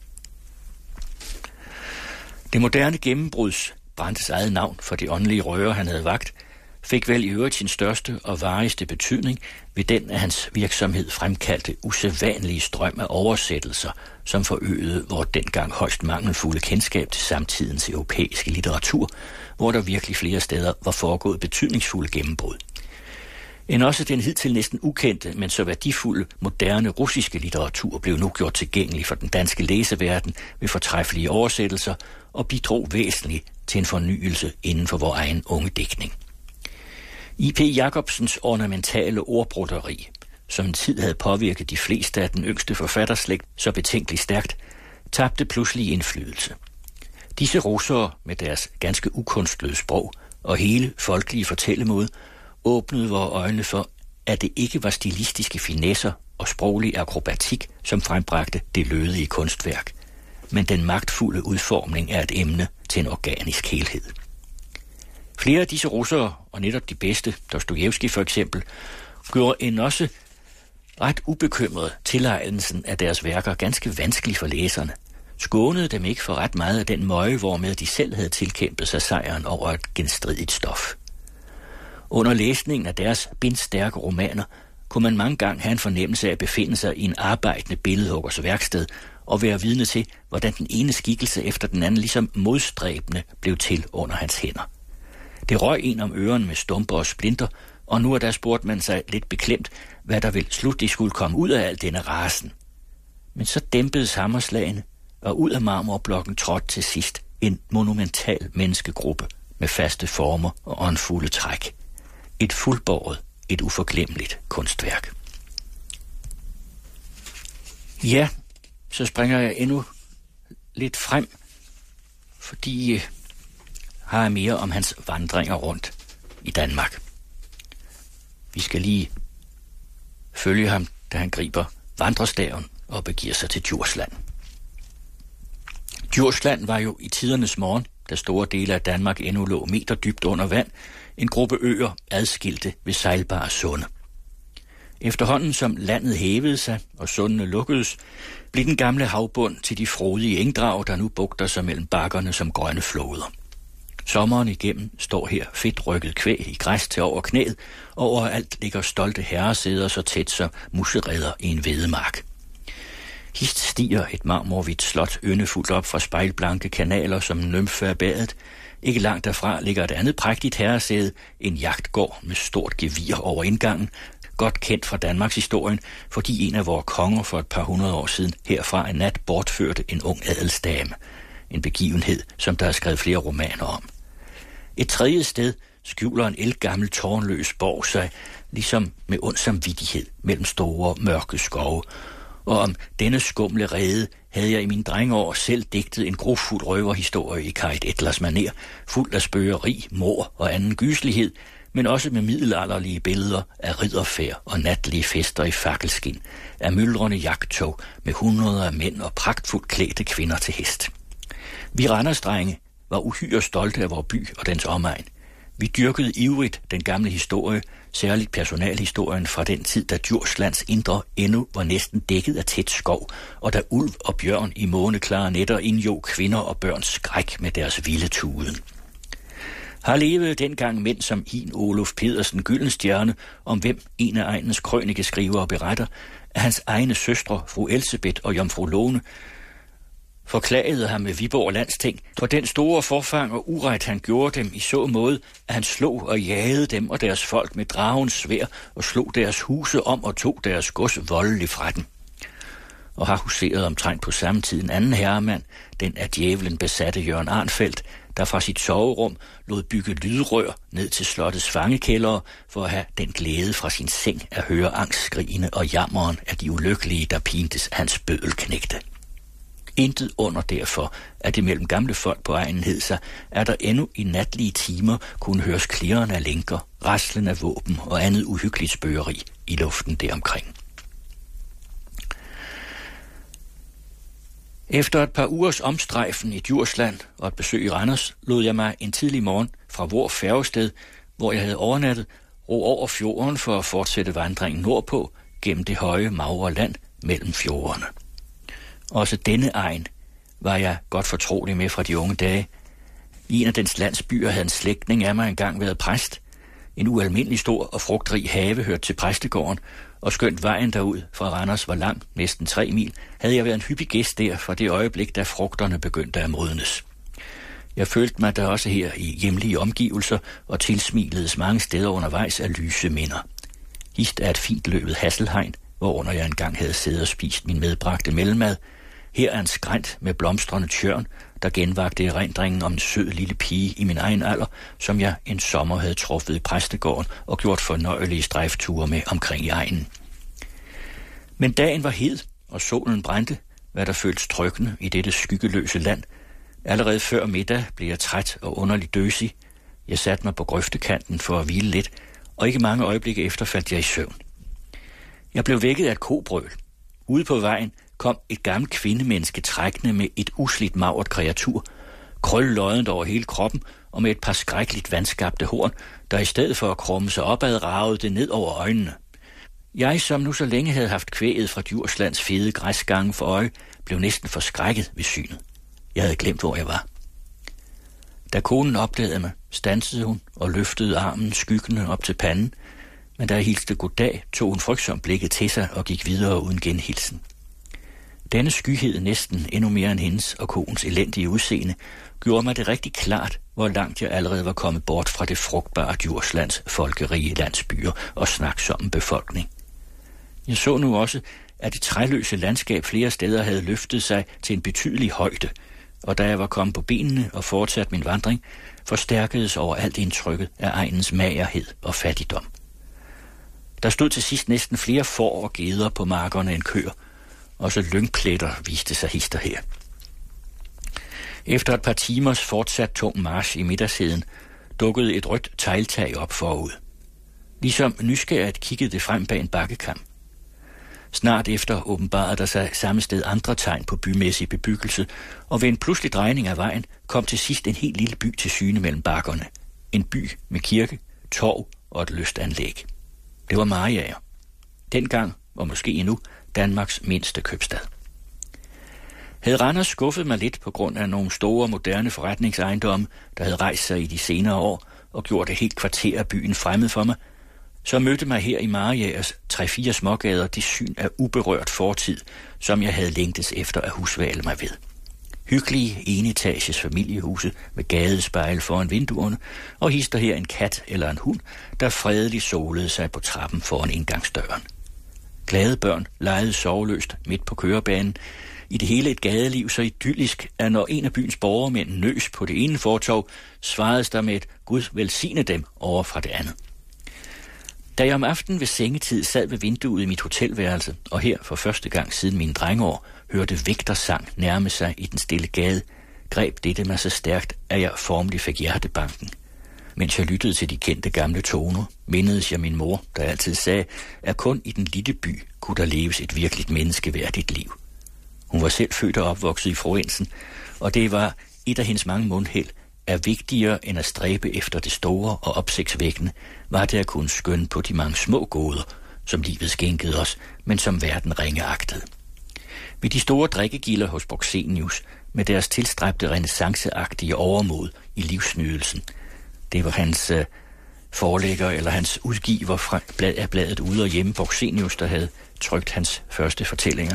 Det moderne gennembruds, Brandes eget navn for de åndelige rører, han havde vakt, fik vel i øvrigt sin største og varigste betydning ved den af hans virksomhed fremkaldte usædvanlige strøm af oversættelser, som forøgede vor dengang højst mangelfulde kendskab til samtidens europæiske litteratur, hvor der virkelig flere steder var foregået betydningsfulde gennembrud. End også den hidtil næsten ukendte, men så værdifulde, moderne russiske litteratur blev nu gjort tilgængelig for den danske læseverden ved fortræffelige oversættelser og bidrog væsentligt til en fornyelse inden for vor egen unge digtning. I P Jacobsens ornamentale ordbroderi, som en tid havde påvirket de fleste af den yngste forfatterslægt så betænkeligt stærkt, tabte pludselig indflydelse. Disse russere med deres ganske ukunstlede sprog og hele folkelige fortællemåde åbnede vores øjne for, at det ikke var stilistiske finesser og sproglig akrobatik, som frembragte det lødige kunstværk, men den magtfulde udformning af et emne til en organisk helhed. Flere af disse russere, og netop de bedste, Dostojevskij for eksempel, gjorde en også ret ubekymret tilegnelsen af deres værker ganske vanskelig for læserne, skånede dem ikke for ret meget af den møje, hvormed de selv havde tilkæmpet sig sejren over et genstridigt stof. Under læsningen af deres bindstærke romaner kunne man mange gange have en fornemmelse af at befinde sig i en arbejdende billedhuggers værksted og være vidne til, hvordan den ene skikkelse efter den anden ligesom modstræbende blev til under hans hænder. Det røg en om ørerne med stumper og splinter, og nu er der spurgt man sig lidt beklemt, hvad der vel slutligt skulle komme ud af al denne rasen. Men så dæmpedes hammerslagene, og ud af marmorblokken trådte til sidst en monumental menneskegruppe med faste former og åndfulde træk. Et fuldbåret, et uforglemmeligt kunstværk. Ja, så springer jeg endnu lidt frem, fordi jeg har mere om hans vandringer rundt i Danmark. Vi skal lige følge ham, da han griber vandrestaven og begiver sig til Djursland. Djursland var jo i tidernes morgen, da store dele af Danmark endnu lå meter dybt under vand, en gruppe øer adskilte ved sejlbare sunde. Efterhånden som landet hævede sig og sundene lukkedes, blev den gamle havbund til de frodige engdrag, der nu bugter sig mellem bakkerne som grønne floder. Sommeren igennem står her fedt rykket kvæg i græs til over knæet, og overalt ligger stolte herresæder så tæt som musereder i en hvedemark. Hist stiger et marmorhvidt slot yndefuldt op fra spejlblanke kanaler som nymfe af badet. Ikke langt derfra ligger et andet prægtigt herresæde, en jagtgård med stort gevir over indgangen, godt kendt fra Danmarks historien, fordi en af vores konger for et par hundrede år siden herfra en nat bortførte en ung adelsdame. En begivenhed, som der er skrevet flere romaner om. Et tredje sted skjuler en ældgammel tårnløs borg sig, ligesom med ond samvittighed mellem store mørke skove. Og om denne skumle rede havde jeg i mine drengeår selv digtet en grufuld røverhistorie i Kajt Etlers manér, fuld af spøgeri, mord og anden gyselighed, men også med middelalderlige billeder af ridderfærd og natlige fester i fakkelskin, af myldrende jagttog med hundreder af mænd og pragtfuldt klædte kvinder til hest. Vi Randersdrenge var uhyre stolte af vores by og dens omegn. Vi dyrkede ivrigt den gamle historie, særligt personalhistorien fra den tid, da Djurslands indre endnu var næsten dækket af tæt skov, og da ulv og bjørn i måneklare nætter indjog kvinder og børns skræk med deres vilde tuden. Har levet dengang mænd som Hin Olof Pedersen Gyldenstjerne, om hvem en af egnens krønikeskrivere beretter, at hans egne søstre, fru Elsebeth og jomfru Lone, forklagede ham med Viborg Landsting for den store forfang og uret, han gjorde dem i så måde, at han slog og jagede dem og deres folk med dragens svær og slog deres huse om og tog deres gods voldeligt fra dem. Og har huseret omtrent på samme tid en anden herremand, den af djævlen besatte Jørgen Arnfeldt, der fra sit soverum lod bygge lydrør ned til slottets fangekældere for at have den glæde fra sin seng at høre angstskrigene og jammeren af de ulykkelige, der pintes hans bødelknægte. Intet under derfor, at det mellem gamle folk på egnen hed sig, er der endnu i natlige timer kunne høres klirren af lænker, raslen af våben og andet uhyggeligt spøgeri i luften deromkring. Efter et par ugers omstrejfen i Djursland og et besøg i Randers, lod jeg mig en tidlig morgen fra vor færgested, hvor jeg havde overnattet, ro over fjorden for at fortsætte vandringen nordpå gennem det høje, magre land mellem fjordene. Også denne egen var jeg godt fortrolig med fra de unge dage. I en af dens landsbyer havde en slægtning af mig engang været præst. En ualmindelig stor og frugtrig have hørte til præstegården, og skønt vejen derud fra Randers var lang, næsten tre mil, havde jeg været en hyppig gæst der fra det øjeblik, da frugterne begyndte at modnes. Jeg følte mig da også her i hjemlige omgivelser og tilsmiledes mange steder undervejs af lyse minder. Hist er et fint løbet hasselhegn, hvorunder jeg engang havde siddet og spist min medbragte mellemad. Her er en skrænt med blomstrende tjørn, der genvagte erindringen om en sød lille pige i min egen alder, som jeg en sommer havde truffet i præstegården og gjort fornøjelige strejfture med omkring i egnen. Men dagen var hed, og solen brændte, hvad der føltes trykkende i dette skyggeløse land. Allerede før middag blev jeg træt og underligt døsig. Jeg satte mig på grøftekanten for at hvile lidt, og ikke mange øjeblikke efter faldt jeg i søvn. Jeg blev vækket af et kobrøl. Ude på vejen kom et gammelt kvindemenneske trækkende med et uslidt magert kreatur, krøllødent over hele kroppen og med et par skrækkeligt vandskabte horn, der i stedet for at krumme sig opad ragede det ned over øjnene. Jeg, som nu så længe havde haft kvæget fra Djurslands fede græsgange for øje, blev næsten forskrækket ved synet. Jeg havde glemt, hvor jeg var. Da konen opdagede mig, standsede hun og løftede armen skyggende op til panden, men da jeg hilste goddag, tog hun frygtsomt blikket til sig og gik videre uden genhilsen. Denne skyhed, næsten endnu mere end hendes og konens elendige udseende, gjorde mig det rigtig klart, hvor langt jeg allerede var kommet bort fra det frugtbare Djurslands folkerige landsbyer og snaksomme befolkning. Jeg så nu også, at det træløse landskab flere steder havde løftet sig til en betydelig højde, og da jeg var kommet på benene og fortsat min vandring, forstærkedes overalt indtrykket af egnens magerhed og fattigdom. Der stod til sidst næsten flere får og geder på markerne end køer. Også lyngpletter viste sig hister her. Efter et par timers fortsat tung march i middagsheden, dukkede et rødt tegltag op forud. Ligesom nysgerrigt kiggede det frem bag en bakkekam. Snart efter åbenbarede der sig samme sted andre tegn på bymæssig bebyggelse, og ved en pludselig drejning af vejen kom til sidst en helt lille by til syne mellem bakkerne. En by med kirke, torv og et lystanlæg. Det var Mariager. Dengang, og måske endnu, Danmarks mindste købstad. Havde Randers skuffet mig lidt på grund af nogle store, moderne forretningsejendomme, der havde rejst sig i de senere år og gjort et helt kvarter af byen fremmed for mig, så mødte mig her i Mariagers tre-fire smågader det syn af uberørt fortid, som jeg havde længtes efter at husvale mig ved. hyggelige enetages familiehuse med gadespejl foran vinduerne, og hister her en kat eller en hund, der fredeligt solede sig på trappen foran indgangsdøren. Glade børn legede soveløst midt på kørebanen. I det hele et gadeliv så idyllisk, at når en af byens borgermænd nøs på det ene fortov, svaredes der med et Gud velsigne dem over fra det andet. Da jeg om aftenen ved sengetid sad ved vinduet i mit hotelværelse, og her for første gang siden mine drengeår hørte vægtersang nærme sig i den stille gade, greb dette mig så stærkt, at jeg formelig fik hjertebanken. Mens jeg lyttede til de kendte gamle toner, mindedes jeg min mor, der altid sagde, at kun i den lille by kunne der leves et virkeligt menneskeværdigt liv. Hun var selv født og opvokset i provinsen, og det var et af hendes mange mundheld, at vigtigere end at stræbe efter det store og opsigtsvækkende, var det at kunne skønne på de mange små goder, som livet skænkede os, men som verden ringeagtede. Ved de store drikkegilder hos Borgsenius, med deres tilstræbte renæssanceagtige overmod i livsnydelsen, det var hans øh, forlægger eller hans udgiver fra blad, af bladet Ude og Hjemme, Borgsenius, der havde trykt hans første fortællinger.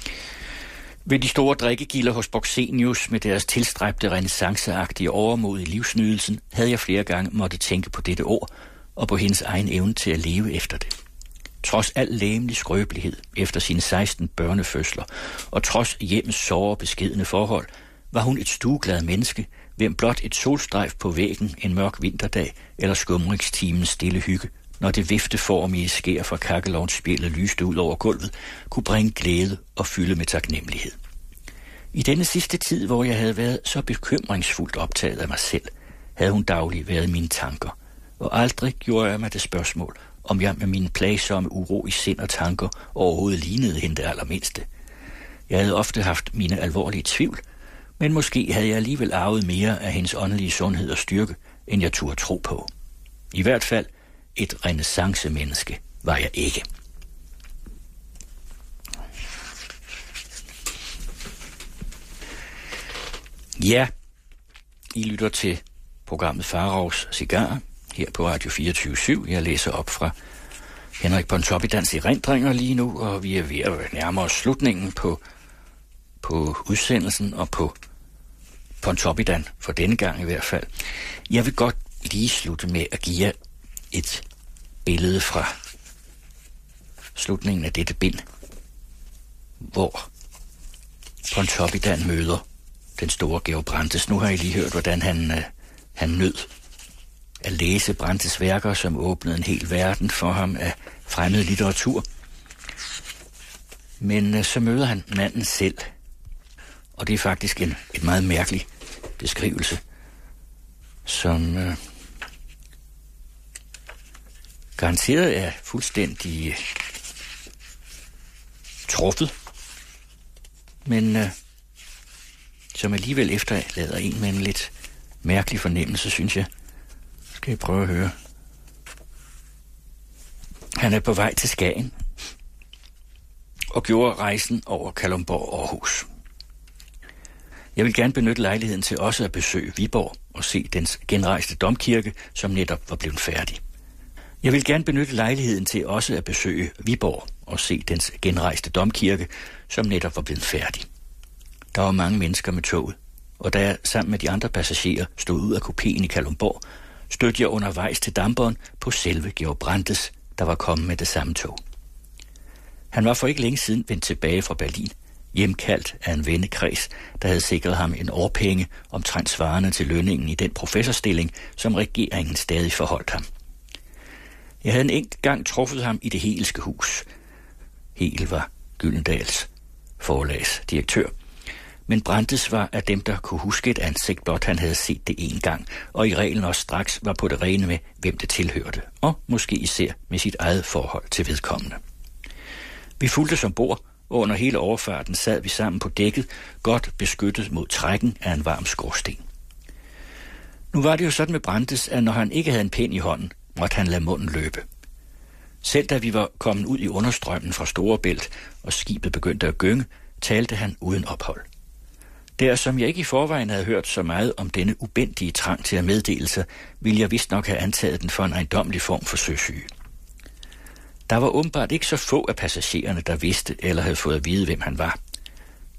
Ved de store drikkegilder hos Borgsenius med deres tilstræbte renæssanceagtige overmod i livsnydelsen, havde jeg flere gange måtte tænke på dette ord og på hendes egen evne til at leve efter det. Trods al lægemlig skrøbelighed efter sine seksten børnefødsler, og trods hjemmets såre beskedne forhold, var hun et stueglad menneske, hvem blot et solstrejf på væggen en mørk vinterdag eller skumrikstimens stille hygge, når det vifteformige skær fra kakkelovnsspjældet lyste ud over gulvet, kunne bringe glæde og fylde med taknemmelighed. I denne sidste tid, hvor jeg havde været så bekymringsfuldt optaget af mig selv, havde hun dagligt været mine tanker, og aldrig gjorde jeg mig det spørgsmål, om jeg med mine plagsomme uro i sind og tanker overhovedet lignede hende det allermindste. Jeg havde ofte haft mine alvorlige tvivl, men måske havde jeg alligevel arvet mere af hendes åndelige sundhed og styrke, end jeg turde tro på. I hvert fald et renæssancemenneske var jeg ikke. Ja, I lytter til programmet Faraos Cigarer her på Radio fireogtyve syv. Jeg læser op fra Henrik Pontoppidans erindringer lige nu, og vi er ved at nærme os slutningen på, på udsendelsen og på Pontoppidan, for denne gang i hvert fald. Jeg vil godt lige slutte med at give jer et billede fra slutningen af dette bind, hvor Pontoppidan møder den store Georg Brandes. Nu har I lige hørt, hvordan han, øh, han nød at læse Brandes værker, som åbnede en hel verden for ham af fremmed litteratur. Men øh, så møder han manden selv, og det er faktisk en et meget mærkelig beskrivelse, som øh, garanteret er fuldstændig øh, truffet, men øh, som alligevel efterlader en med en lidt mærkelig fornemmelse, synes jeg. Skal jeg prøve at høre. Han er på vej til Skagen og gjorde rejsen over Kalundborg Aarhus. Jeg vil gerne benytte lejligheden til også at besøge Viborg og se dens genrejste domkirke, som netop var blevet færdig. Jeg vil gerne benytte lejligheden til også at besøge Viborg og se dens genrejste domkirke, som netop var blevet færdig. Der var mange mennesker med toget, og da jeg sammen med de andre passagerer stod ud af kupéen i Kalundborg, stødte jeg undervejs til damperen på selve Georg Brandes, der var kommet med det samme tog. Han var for ikke længe siden vendt tilbage fra Berlin, hjemkaldt af en vennekreds, der havde sikret ham en årpenge omtrent svarende til lønningen i den professorstilling, som regeringen stadig forholdt ham. Jeg havde en enkelt gang truffet ham i det Hegelske hus. Hegel var Gyldendals forlags direktør, men Brandes var af dem, der kunne huske et ansigt, blot han havde set det en gang, og i reglen også straks var på det rene med, hvem det tilhørte, og måske især med sit eget forhold til vedkommende. Vi fulgtes ombord, og under hele overfarten sad vi sammen på dækket, godt beskyttet mod trækken af en varm skorsten. Nu var det jo sådan med Brandes, at når han ikke havde en pen i hånden, måtte han lade munden løbe. Selv da vi var kommet ud i understrømmen fra Storebælt, og skibet begyndte at gynge, talte han uden ophold. Der som jeg ikke i forvejen havde hørt så meget om denne ubændige trang til at meddele sig, ville jeg vist nok have antaget den for en ejendommelig form for søsyge. Der var åbenbart ikke så få af passagererne, der vidste eller havde fået at vide, hvem han var.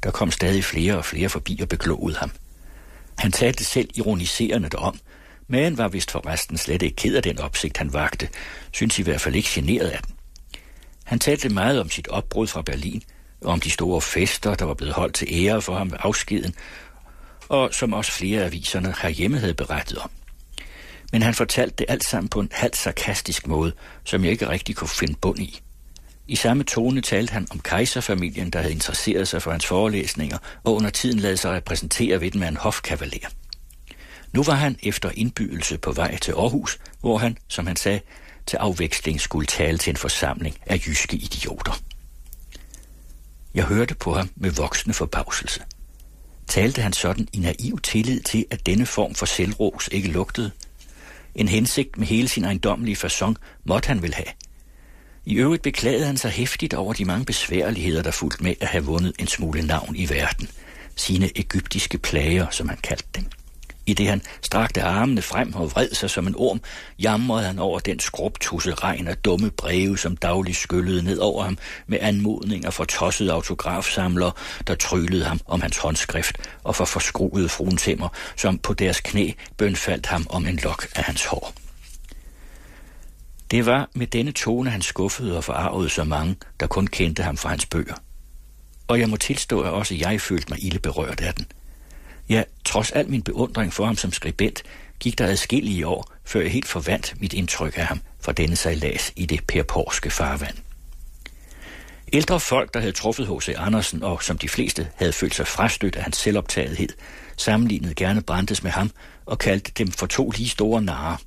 Der kom stadig flere og flere forbi og beglåede ham. Han talte selv ironiserende derom, men var vist forresten slet ikke ked af den opsigt, han vagte, synes i hvert fald ikke generet af den. Han talte meget om sit opbrud fra Berlin, og om de store fester, der var blevet holdt til ære for ham ved afskeden, og som også flere af aviserne herhjemme havde berettet om. Men han fortalte det alt sammen på en halvt sarkastisk måde, som jeg ikke rigtig kunne finde bund i. I samme tone talte han om kejserfamilien, der havde interesseret sig for hans forelæsninger, og under tiden lade sig repræsentere ved den med en hofkavaler. Nu var han efter indbydelse på vej til Aarhus, hvor han, som han sagde, til afveksling skulle tale til en forsamling af jyske idioter. Jeg hørte på ham med voksende forbavselse. Talte han sådan i naiv tillid til, at denne form for selvros ikke lugtede? En hensigt med hele sin ejendommelige facon måtte han vel have. I øvrigt beklagede han sig heftigt over de mange besværligheder, der fulgte med at have vundet en smule navn i verden. Sine egyptiske plager, som han kaldte dem. I det han strakte armene frem og vred sig som en orm, jamrede han over den skrubtusse regn af dumme breve, som dagligt skyllede ned over ham med anmodninger for tossede autografsamlere, der tryllede ham om hans håndskrift, og for forskruede fruentemmer, som på deres knæ bønfaldt ham om en lok af hans hår. Det var med denne tone, han skuffede og forarvede så mange, der kun kendte ham fra hans bøger. Og jeg må tilstå, at også jeg følte mig ilde berørt af den. Ja, trods al min beundring for ham som skribent, gik der adskillige år, før jeg helt forvandt mit indtryk af ham fra denne sejlads i det perporske farvand. Ældre folk, der havde truffet H C Andersen, og som de fleste havde følt sig frastødt af hans selvoptagethed, sammenlignede gerne Brandes med ham og kaldte dem for to lige store narer.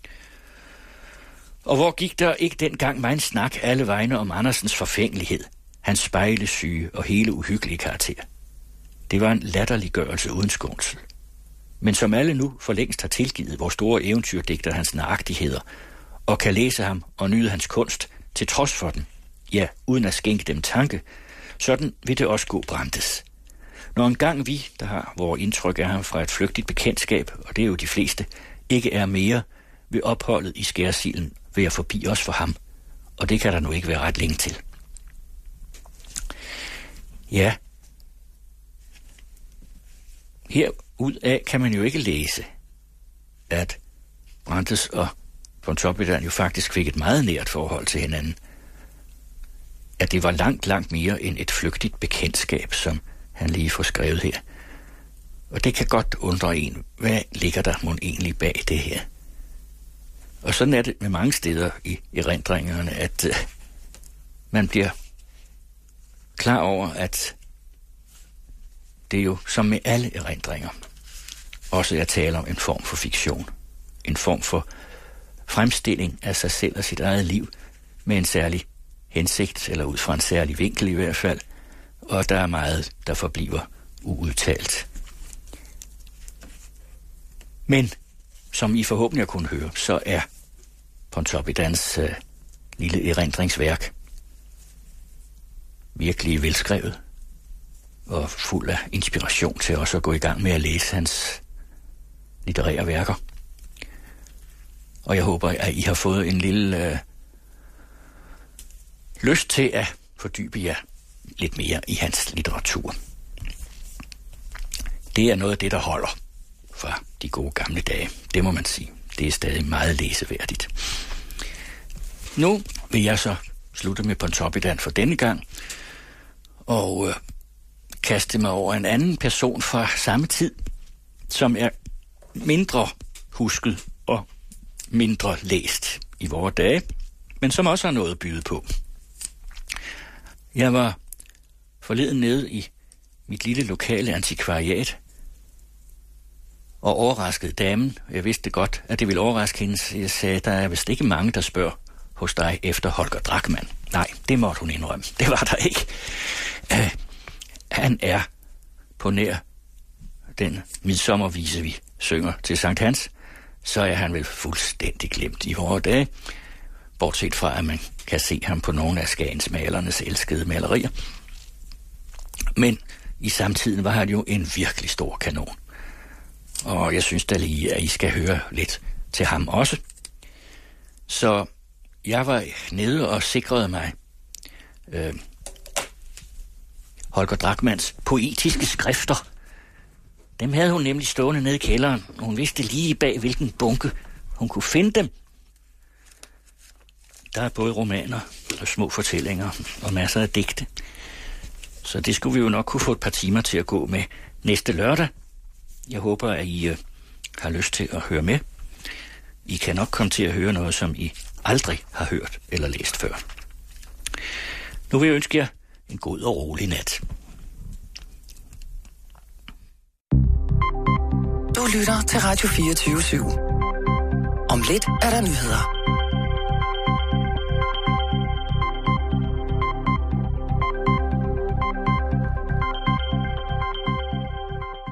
Og hvor gik der ikke dengang mig en snak alle vegne om Andersens forfængelighed, hans spejlesyge og hele uhyggelige karakter. Det var en latterliggørelse uden skånsel. Men som alle nu for længst har tilgivet vores store eventyrdigter hans nøjagtigheder, og kan læse ham og nyde hans kunst til trods for den, ja, uden at skænke dem tanke, sådan vil det også gå Brandes. Når engang vi, der har vores indtryk af ham fra et flygtigt bekendtskab, og det er jo de fleste, ikke er mere ved opholdet i Skærsilden, vil jeg forbi os for ham, og det kan der nu ikke være ret længe til. Ja, herudaf kan man jo ikke læse, at Brandes og Pontoppidan jo faktisk fik et meget nært forhold til hinanden. At det var langt, langt mere end et flygtigt bekendtskab, som han lige får skrevet her. Og det kan godt undre en, hvad ligger der mon egentlig bag det her? Og sådan er det med mange steder i erindringerne, at uh, man bliver klar over, at det er jo som med alle erindringer også at tale om en form for fiktion. En form for fremstilling af sig selv og sit eget liv med en særlig hensigt, eller ud fra en særlig vinkel i hvert fald, og der er meget, der forbliver uudtalt. Men som I forhåbentlig har kunnet høre, så er Pontoppidans øh, lille erindringsværk virkelig velskrevet og fuld af inspiration til også at gå i gang med at læse hans litterære værker. Og jeg håber, at I har fået en lille øh, lyst til at fordybe jer lidt mere i hans litteratur. Det er noget af det, der holder fra de gode gamle dage. Det må man sige. Det er stadig meget læseværdigt. Nu vil jeg så slutte med Pontoppidan for denne gang, og øh, kaste mig over en anden person fra samme tid, som er mindre husket og mindre læst i vore dage, men som også har noget at byde på. Jeg var forleden nede i mit lille lokale antikvariat og overraskede damen. Jeg vidste godt, at det ville overraske hende. Jeg sagde, der er vist ikke mange, der spørger hos dig efter Holger Drachmann. Nej, det måtte hun indrømme. Det var der ikke. Uh, han er på nær den midsommervise, vi synger til Sankt Hans, så er han vel fuldstændig glemt i vore dage, bortset fra, at man kan se ham på nogle af Skagens malernes elskede malerier. Men i samtiden var han jo en virkelig stor kanon. Og jeg synes da lige, at I skal høre lidt til ham også. Så jeg var nede og sikrede mig øh, Holger Drachmanns poetiske skrifter. Dem havde hun nemlig stående nede i kælderen, og hun vidste lige bag hvilken bunke hun kunne finde dem. Der er både romaner og små fortællinger og masser af digte. Så det skulle vi jo nok kunne få et par timer til at gå med næste lørdag. Jeg håber, at I øh, har lyst til at høre med. I kan nok komme til at høre noget, som I aldrig har hørt eller læst før. Nu vil jeg ønske jer en god og rolig nat. Du lytter til Radio fireogtyve syv. Om lidt er der nyheder.